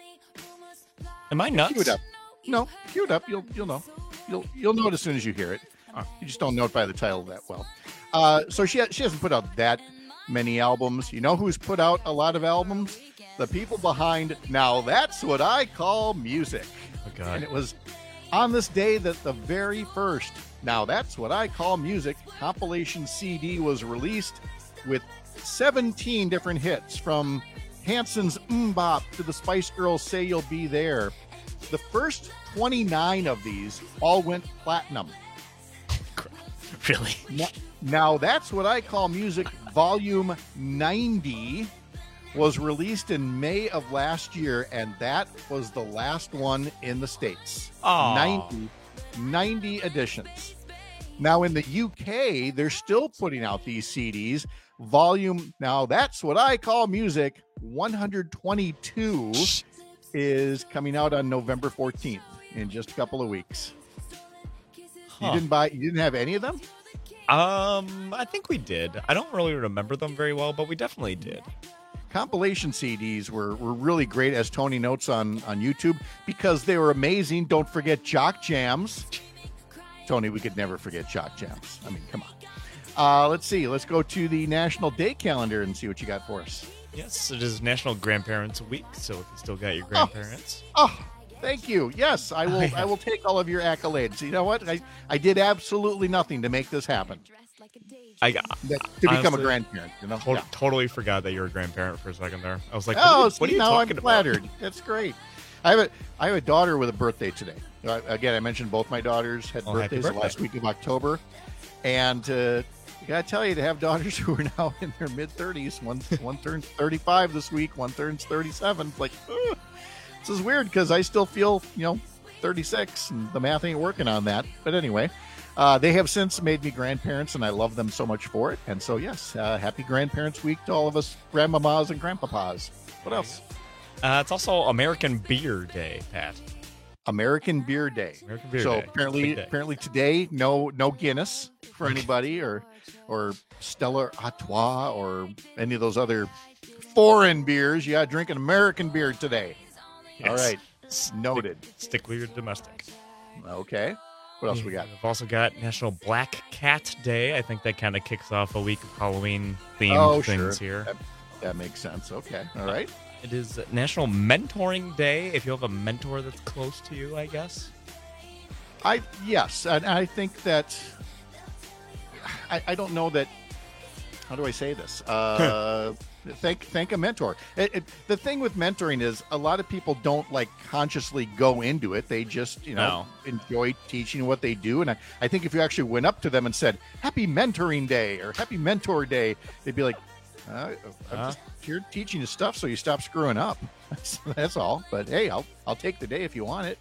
Am I nuts? Cue it up. No, cue it up. You'll you'll know. You'll you'll know it as soon as you hear it. You just don't know it by the title that well. Uh, so she ha- she hasn't put out that many albums. You know who's put out a lot of albums? The people behind Now That's What I Call Music. Oh, God. And it was on this day that the very first Now That's What I Call Music compilation C D was released, with seventeen different hits, from Hanson's MMMBop to the Spice Girls' Say You'll Be There. The first twenty-nine of these all went platinum. Really? Now, now That's What I Call Music Volume ninety was released in May of last year, and that was the last one in the States. Aw. ninety, ninety editions. Now in the U K, they're still putting out these C Ds. Volume, Now That's What I Call Music one hundred twenty-two is coming out on November fourteenth, in just a couple of weeks. Huh. You didn't buy, you didn't have any of them? Um, I think we did. I don't really remember them very well, but we definitely did. Compilation C Ds were, were really great, as Tony notes on, on YouTube, because they were amazing. Don't forget Jock Jams. Tony, we could never forget Jock Jams. I mean, come on. Uh, let's see. Let's go to the National Day Calendar and see what you got for us. Yes, it is National Grandparents Week, so if you still got your grandparents. Oh, oh thank you. Yes, I will. I will take all of your accolades. You know what? I, I did absolutely nothing to make this happen. I got that, to honestly, become a grandparent. You know, to- yeah. totally forgot that you were a grandparent for a second there. I was like, oh, what, see, what are you now talking I'm flattered. about? That's great. I have a I have a daughter with a birthday today. Uh, again, I mentioned both my daughters had Oh, birthdays the birthday. last week of October, and uh, gotta tell you, to have daughters who are now in their mid thirties, one one turns thirty-five this week, one turns thirty-seven. Like, ugh. This is weird because I still feel, you know, thirty-six, and the math ain't working on that. But anyway, uh, they have since made me grandparents, and I love them so much for it. And so, yes, uh, happy Grandparents Week to all of us grandmamas and grandpapas. What else? Uh, it's also American Beer Day, Pat. American Beer Day. American Beer so Day. apparently, Day. apparently today, no, no Guinness for anybody, or, or Stella Artois, or any of those other foreign beers. You got to drink an American beer today. Yes. All right, noted. Stick with your domestic. Okay. What else we got? We've also got National Black Cat Day. I think that kind of kicks off a week of Halloween themed Oh, things sure. here. That, that makes sense. Okay. All right. It is National Mentoring Day. If you have a mentor that's close to you, I guess. I yes, and I think that I, I don't know that. How do I say this? Uh, thank thank a mentor. It, it, the thing with mentoring is a lot of people don't like consciously go into it. They just you know No. enjoy teaching what they do. And I, I think if you actually went up to them and said Happy Mentoring Day or Happy Mentor Day, they'd be like, uh, I'm Uh. just here teaching you stuff so you stop screwing up. That's, that's all. But hey, I'll I'll take the day if you want it.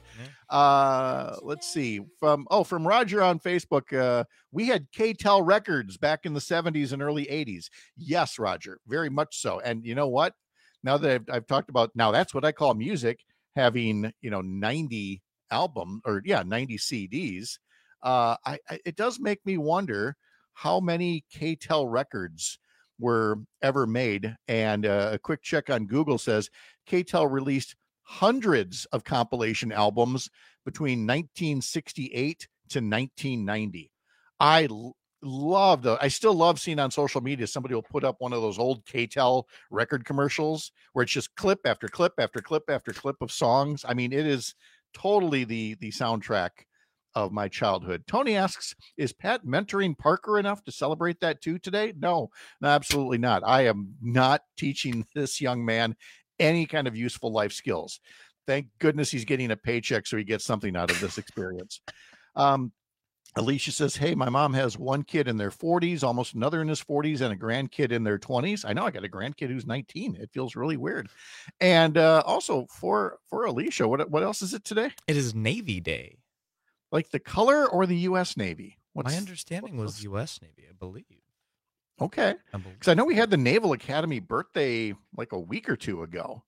Uh, let's see. From oh, from Roger on Facebook, uh, we had K-Tel Records back in the seventies and early eighties. Yes, Roger, very much so. And you know what? Now that I've, I've talked about, now that's what I call music, having you know ninety album or yeah ninety C Ds. Uh, I, I it does make me wonder how many K-Tel records were ever made. And uh, a quick check on Google says K-Tel released hundreds of compilation albums between nineteen sixty-eight to nineteen ninety. I l- love the, I still love seeing on social media, somebody will put up one of those old K-Tel record commercials where it's just clip after clip after clip after clip of songs. I mean, it is totally the, the soundtrack of my childhood. Tony asks, is Pat mentoring Parker enough to celebrate that too today? No, no, absolutely not. I am not teaching this young man any kind of useful life skills. Thank goodness he's getting a paycheck so he gets something out of this experience. Um, Alicia says, hey, my mom has one kid in their forties, almost another in his forties, and a grandkid in their twenties. I know I got a grandkid who's nineteen. It feels really weird. And uh, also for, for Alicia, what, what else is it today? It is Navy Day. Like the color or the U S Navy? What's, My understanding was U S Navy, I believe. Okay. Because I know we had the Naval Academy birthday like a week or two ago.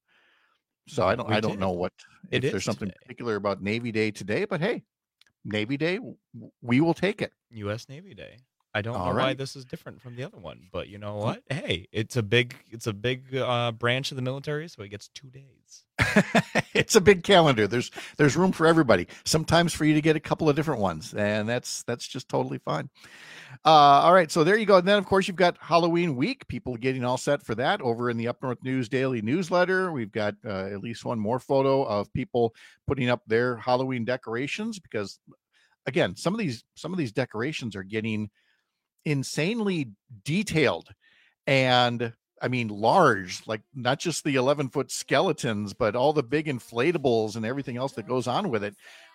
So I don't We I don't did. know what It if is there's something today. particular about Navy Day today, but hey, Navy Day, w- we will take it. U S Navy Day. I don't All know why right. this is different from the other one, but you know what? Hey, it's a big it's a big uh, branch of the military, so he gets two days. It's a big calendar. There's there's room for everybody. Sometimes for you to get a couple of different ones, and that's that's just totally fine. Uh, all right, so there you go. And then of course you've got Halloween week. People getting all set for that over in the Up North News Daily newsletter. We've got uh, at least one more photo of people putting up their Halloween decorations because, again, some of these some of these decorations are getting insanely detailed and I mean large, like not just the eleven foot skeletons, but all the big inflatables and everything else that goes on with it.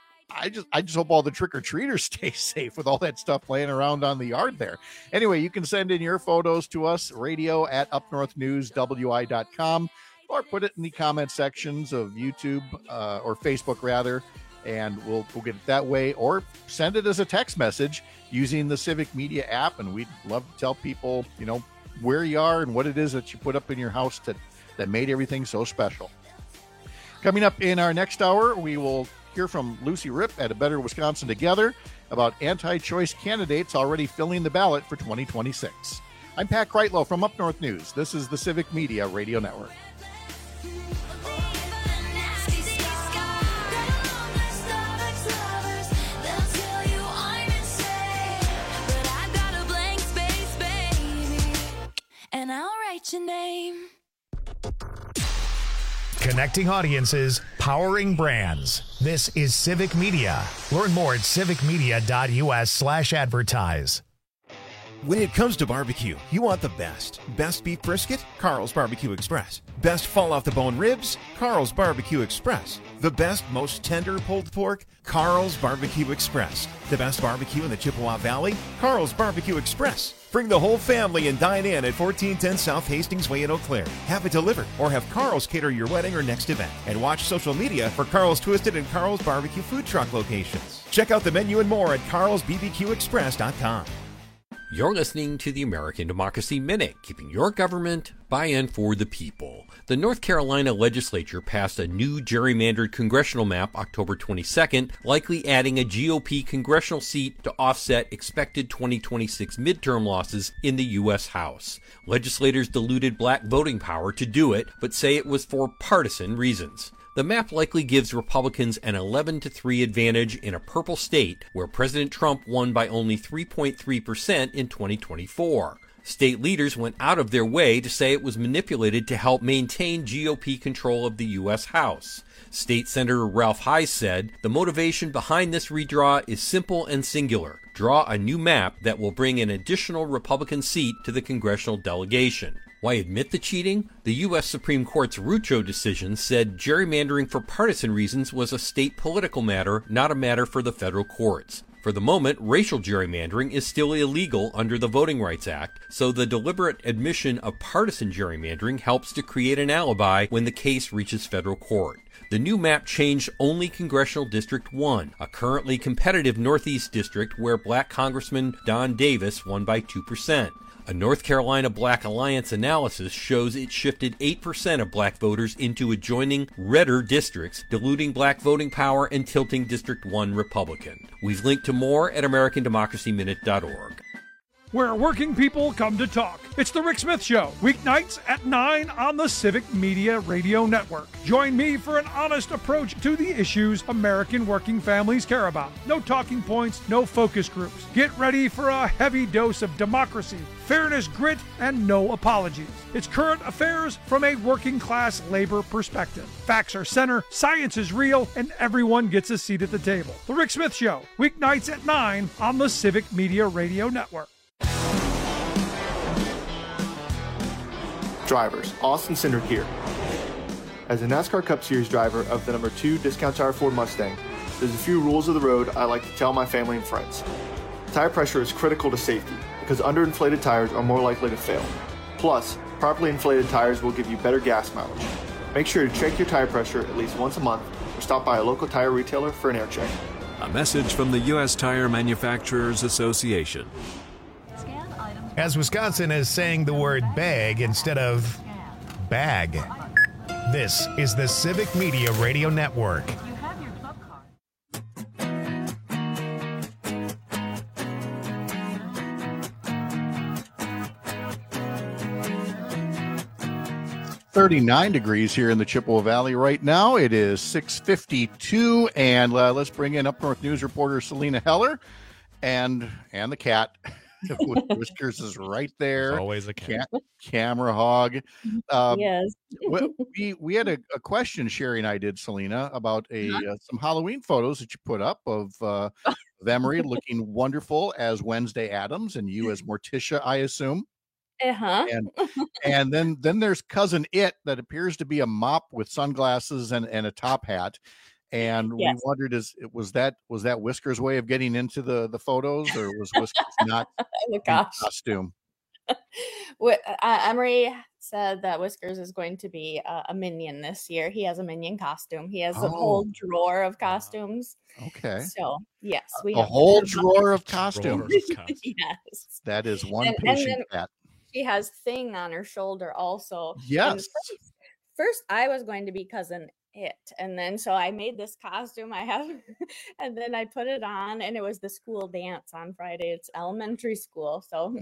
I just I just hope all the trick-or-treaters stay safe with all that stuff laying around on the yard there. Anyway, you can send in your photos to us, radio at up north news w i dot com, or put it in the comment sections of YouTube uh, or Facebook rather, and we'll we'll get it that way, or send it as a text message using the Civic Media app, and we'd love to tell people, you know, where you are and what it is that you put up in your house that, that made everything so special. Coming up in our next hour, we will hear from Lucy Ripp at A Better Wisconsin Together about anti-choice candidates already filling the ballot for twenty twenty-six. I'm Pat Kreitlow from Up North News. This is the Civic Media Radio Network. And I'll write your name. Connecting audiences, powering brands. This is Civic Media. Learn more at civicmedia.us slash advertise. When it comes to barbecue, you want the best. Best beef brisket? Carl's Barbecue Express. Best fall off the bone ribs? Carl's Barbecue Express. The best, most tender pulled pork? Carl's Barbecue Express. The best barbecue in the Chippewa Valley? Carl's Barbecue Express. Bring the whole family and dine in at fourteen ten South Hastings Way in Eau Claire. Have it delivered or have Carl's cater your wedding or next event. And watch social media for Carl's Twisted and Carl's Barbecue food truck locations. Check out the menu and more at carls b b q express dot com. You're listening to the American Democracy Minute, keeping your government by and for the people. The North Carolina legislature passed a new gerrymandered congressional map October twenty-second, likely adding a G O P congressional seat to offset expected twenty twenty-six midterm losses in the U S House. Legislators diluted black voting power to do it, but say it was for partisan reasons. The map likely gives Republicans an eleven to three advantage in a purple state where President Trump won by only three point three percent in twenty twenty-four. State leaders went out of their way to say it was manipulated to help maintain G O P control of the U S House. State Senator Ralph Heiss said, "The motivation behind this redraw is simple and singular. Draw a new map that will bring an additional Republican seat to the congressional delegation." Why admit the cheating? The U S Supreme Court's Rucho decision said gerrymandering for partisan reasons was a state political matter, not a matter for the federal courts. For the moment, racial gerrymandering is still illegal under the Voting Rights Act, so the deliberate admission of partisan gerrymandering helps to create an alibi when the case reaches federal court. The new map changed only Congressional District one, a currently competitive Northeast district where black Congressman Don Davis won by two percent. A North Carolina Black Alliance analysis shows it shifted eight percent of black voters into adjoining redder districts, diluting black voting power and tilting District one Republican. We've linked to more at american democracy minute dot org. Where working people come to talk. It's the Rick Smith Show, weeknights at nine on the Civic Media Radio Network. Join me for an honest approach to the issues American working families care about. No talking points, no focus groups. Get ready for a heavy dose of democracy, fairness, grit, and no apologies. It's current affairs from a working class labor perspective. Facts are center, science is real, and everyone gets a seat at the table. The Rick Smith Show, weeknights at nine on the Civic Media Radio Network. Drivers, Austin Cindric here. As a NASCAR Cup Series driver of the number two Discount Tire Ford Mustang, there's a few rules of the road I like to tell my family and friends. Tire pressure is critical to safety because underinflated tires are more likely to fail. Plus, properly inflated tires will give you better gas mileage. Make sure to check your tire pressure at least once a month or stop by a local tire retailer for an air check. A message from the U S Tire Manufacturers Association. As Wisconsin is saying the word bag instead of bag. This is the Civic Media Radio Network. thirty-nine degrees here in the Chippewa Valley right now. It is six fifty-two, and uh, let's bring in Up North News reporter Selena Heller and and the cat. Whiskers is right there. There's always a cat. Ca- camera hog. Um, yes. we we had a, a question Sherry and I did, Selena, about a uh, some Halloween photos that you put up of uh, of Emery looking wonderful as Wednesday Addams and you as Morticia, I assume. Uh-huh. And and then then there's cousin It that appears to be a mop with sunglasses and, and a top hat. And Yes. we wondered, is it was that was that Whiskers' way of getting into the, the photos, or was Whiskers not Oh my in gosh. costume? Wh- uh, Emery said that Whiskers is going to be uh, a minion this year. He has a minion costume. He has a whole Oh. drawer of costumes. Okay. So yes, we A have whole to- drawer of costumes. yes. That is one And- and patient then cat. She has Thing on her shoulder also. And Yes. First, first I was going to be cousin It, and then so I made this costume I have, and then I put it on, and it was the school dance on Friday. It's elementary school, so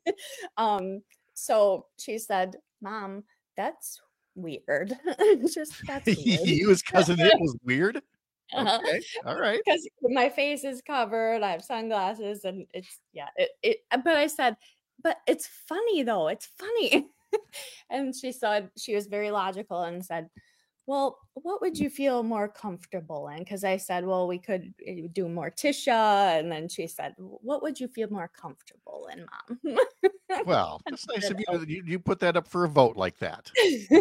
um, so she said, "Mom, that's weird." Just that's weird. You as cousin It was weird. Okay, all right. Because my face is covered, I have sunglasses, and it's yeah. It, it but I said, but it's funny though. It's funny, and she said she was very logical and said, well, what would you feel more comfortable in? Because I said, well, we could uh, do Morticia. And then she said, what would you feel more comfortable in, Mom? Well, it's nice of you, that you. You put that up for a vote like that.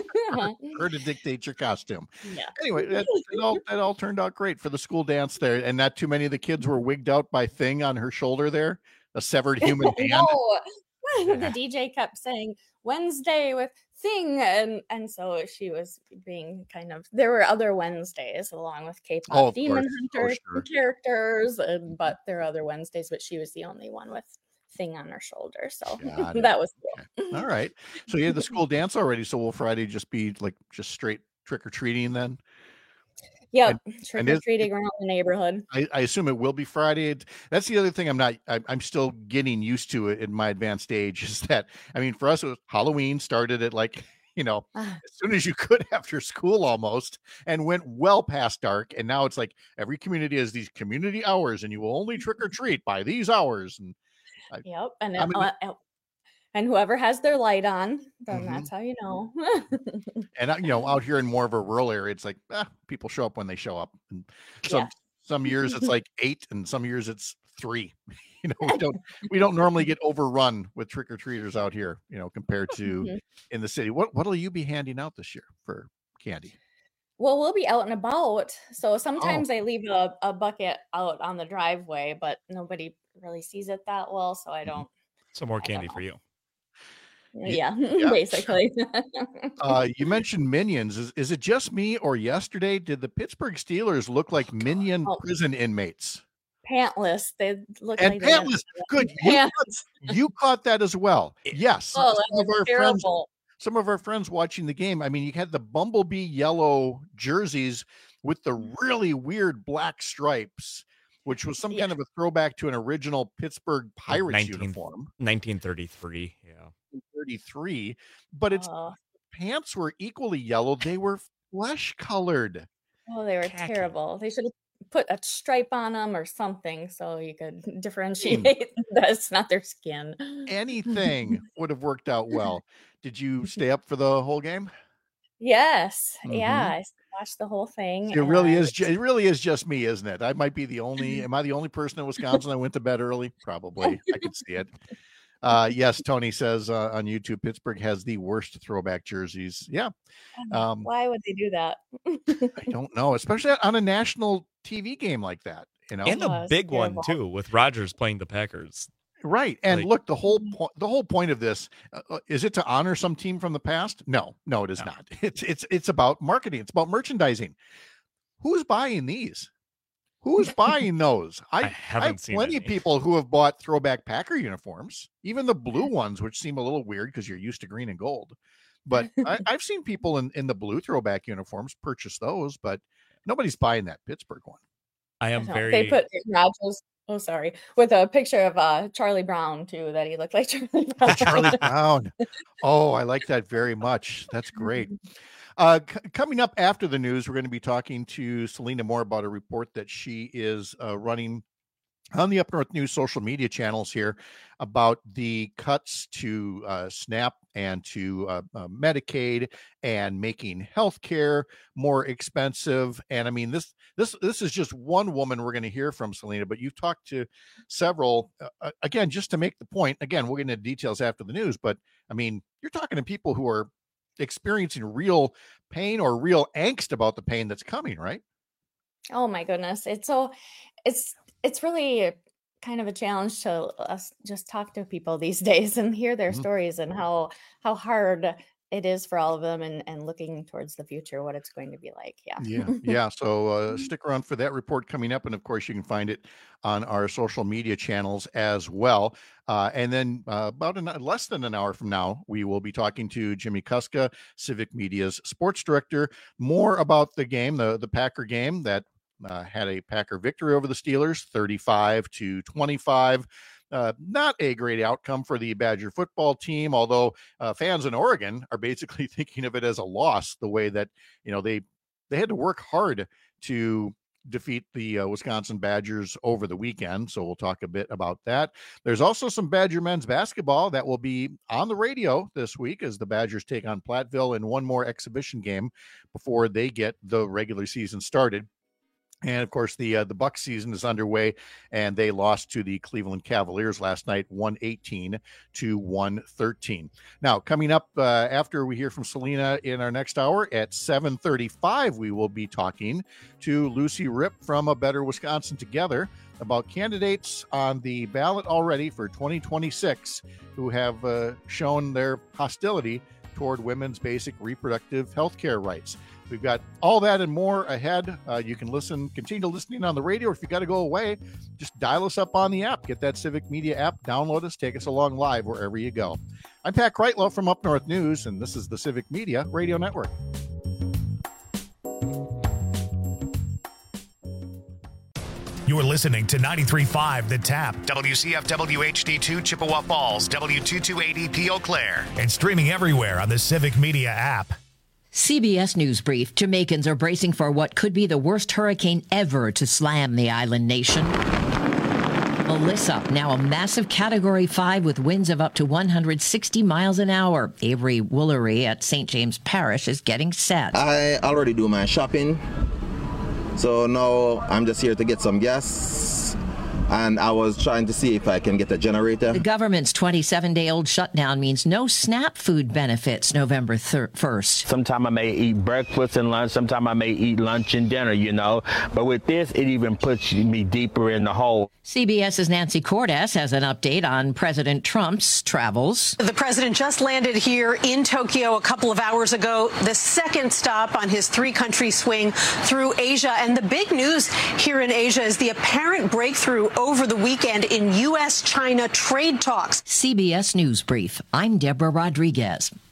Her to dictate your costume. Yeah. Anyway, that, that all that all turned out great for the school dance there, and not too many of the kids were wigged out by Thing on her shoulder there, a severed human hand. No, the D J kept saying Wednesday with thing, and and so she was being kind of. There were other Wednesdays along with K-pop Oh, of Demon course. Oh, Hunter sure. characters, and, but there are other Wednesdays, but she was the only one with thing on her shoulder, so Got it. that was cool. All right. So you had the school dance already. So will Friday just be like just straight trick or treating then? Yep, And- trick and or is- treating around the neighborhood. I, I assume it will be Friday. It- That's the other thing I'm not, I, I'm still getting used to it in my advanced age is that, I mean, for us, it was Halloween started at like, you know, Ah. as soon as you could after school almost and went well past dark. And now it's like every community has these community hours and you will only trick or treat by these hours. And I, Yep, and I it- mean- uh, uh, and whoever has their light on, then Mhm. that's how you know. and, uh, you know, out here in more of a rural area, it's like, ah, people show up when they show up. And some, Yeah. some years it's like eight and some years it's three. You know, we don't we don't normally get overrun with trick or treaters out here, you know, compared to Mhm. in the city. What what'll you be handing out this year for candy? Well, we'll be out and about. So Oh. sometimes I leave a, a bucket out on the driveway, but nobody really sees it that well. So I don't, Some more candy for you. yeah, yeah. basically. Uh, you mentioned Minions. Is, is it just me or yesterday did the Pittsburgh Steelers look like Minion Oh. prison inmates? Pantless. They look And like they have pantless. Good. You, pants. caught, you caught that as well. Yes. Oh, that some of was our friends terrible. some of our friends watching the game. I mean, you had the bumblebee yellow jerseys with the really weird black stripes, which was some kind of a throwback to an original Pittsburgh Pirates nineteen uniform. nineteen thirty-three. Yeah. thirty-three, but its Oh. pants were equally yellow. They were flesh colored. Oh, they were terrible. They should have put a stripe on them or something so you could differentiate that's not their skin. Anything would have worked out well. Did you stay up for the whole game? Yes. Mhm. Yeah. I watched the whole thing. It really and- is. ju- It really is just me, isn't it? I might be the only. Am I the only person in Wisconsin that went to bed early? Probably. I could see it. Uh, yes, Tony says uh, on YouTube, Pittsburgh has the worst throwback jerseys. Yeah, um, Why would they do that? I don't know, especially on a national T V game like that. You know, And Oh, a it's big one terrible. too, with Rodgers playing the Packers. right? And Like- look, the whole point. The whole point of this uh, uh, is it to honor some team from the past? No, no, it is No. not. It's it's it's about marketing. It's about merchandising. Who's buying these? Who's buying those? I, I I haven't have seen plenty any. of people who have bought throwback Packer uniforms, even the blue ones, which seem a little weird because you're used to green and gold. But I, I've seen people in, in the blue throwback uniforms purchase those, but nobody's buying that Pittsburgh one. I am No, very. They put Rodgers. Oh, sorry, with a picture of uh Charlie Brown too, that he looked like Charlie Brown. Charlie Brown. Oh, I like that very much. That's great. Uh, c- coming up after the news, we're going to be talking to Selena Moore about a report that she is uh, running on the Up North News social media channels here about the cuts to uh, SNAP and to uh, uh, Medicaid and making healthcare more expensive. And I mean, this this this is just one woman we're going to hear from, Selena, but you've talked to several. Uh, again, just to make the point. Again, we'll get into details after the news, but I mean, you're talking to people who are experiencing real pain or real angst about the pain that's coming, right? Oh my goodness. It's so it's it's really kind of a challenge to us just talk to people these days and hear their Mhm. stories and how how hard it is for all of them and and looking towards the future, what it's going to be like. Yeah. Yeah, yeah. So uh, stick around for that report coming up, and of course, you can find it on our social media channels as well. Uh, and then uh, about an, less than an hour from now, we will be talking to Jimmy Kuska, Civic Media's sports director, more about the game, the the Packer game that uh, had a Packer victory over the Steelers, thirty-five to twenty-five. Uh, not a great outcome for the Badger football team, although uh, fans in Oregon are basically thinking of it as a loss, the way that, you know, they they had to work hard to defeat the uh, Wisconsin Badgers over the weekend. So we'll talk a bit about that. There's also some Badger men's basketball that will be on the radio this week as the Badgers take on Platteville in one more exhibition game before they get the regular season started. And of course, the uh, the Bucs season is underway, and they lost to the Cleveland Cavaliers last night, one eighteen to one thirteen. Now, coming up uh, after we hear from Selena in our next hour at seven thirty-five, we will be talking to Lucy Ripp from A Better Wisconsin Together about candidates on the ballot already for twenty twenty-six who have uh, shown their hostility toward women's basic reproductive health care rights. We've got all that and more ahead. Uh, you can listen, continue listening on the radio. If you got to go away, just dial us up on the app. Get that Civic Media app, download us, take us along live wherever you go. I'm Pat Kreitlow from Up North News, and this is the Civic Media Radio Network. You're listening to ninety-three point five The Tap, W C F W H D two Chippewa Falls, W two two eight E P Eau Claire, and streaming everywhere on the Civic Media app. C B S News Brief. Jamaicans are bracing for what could be the worst hurricane ever to slam the island nation. Melissa, now a massive Category five with winds of up to one hundred sixty miles an hour. Avery Woolery at Saint James Parish is getting set. I already do my shopping, so now I'm just here to get some gas. And I was trying to see if I can get a generator. The government's twenty-seven-day-old shutdown means no SNAP food benefits November first. Sometime I may eat breakfast and lunch. Sometime I may eat lunch and dinner, you know. But with this, it even puts me deeper in the hole. CBS's Nancy Cordes has an update on President Trump's travels. The president just landed here in Tokyo a couple of hours ago, the second stop on his three-country swing through Asia. And the big news here in Asia is the apparent breakthrough over the weekend in U S China trade talks. C B S News Brief. I'm Deborah Rodriguez.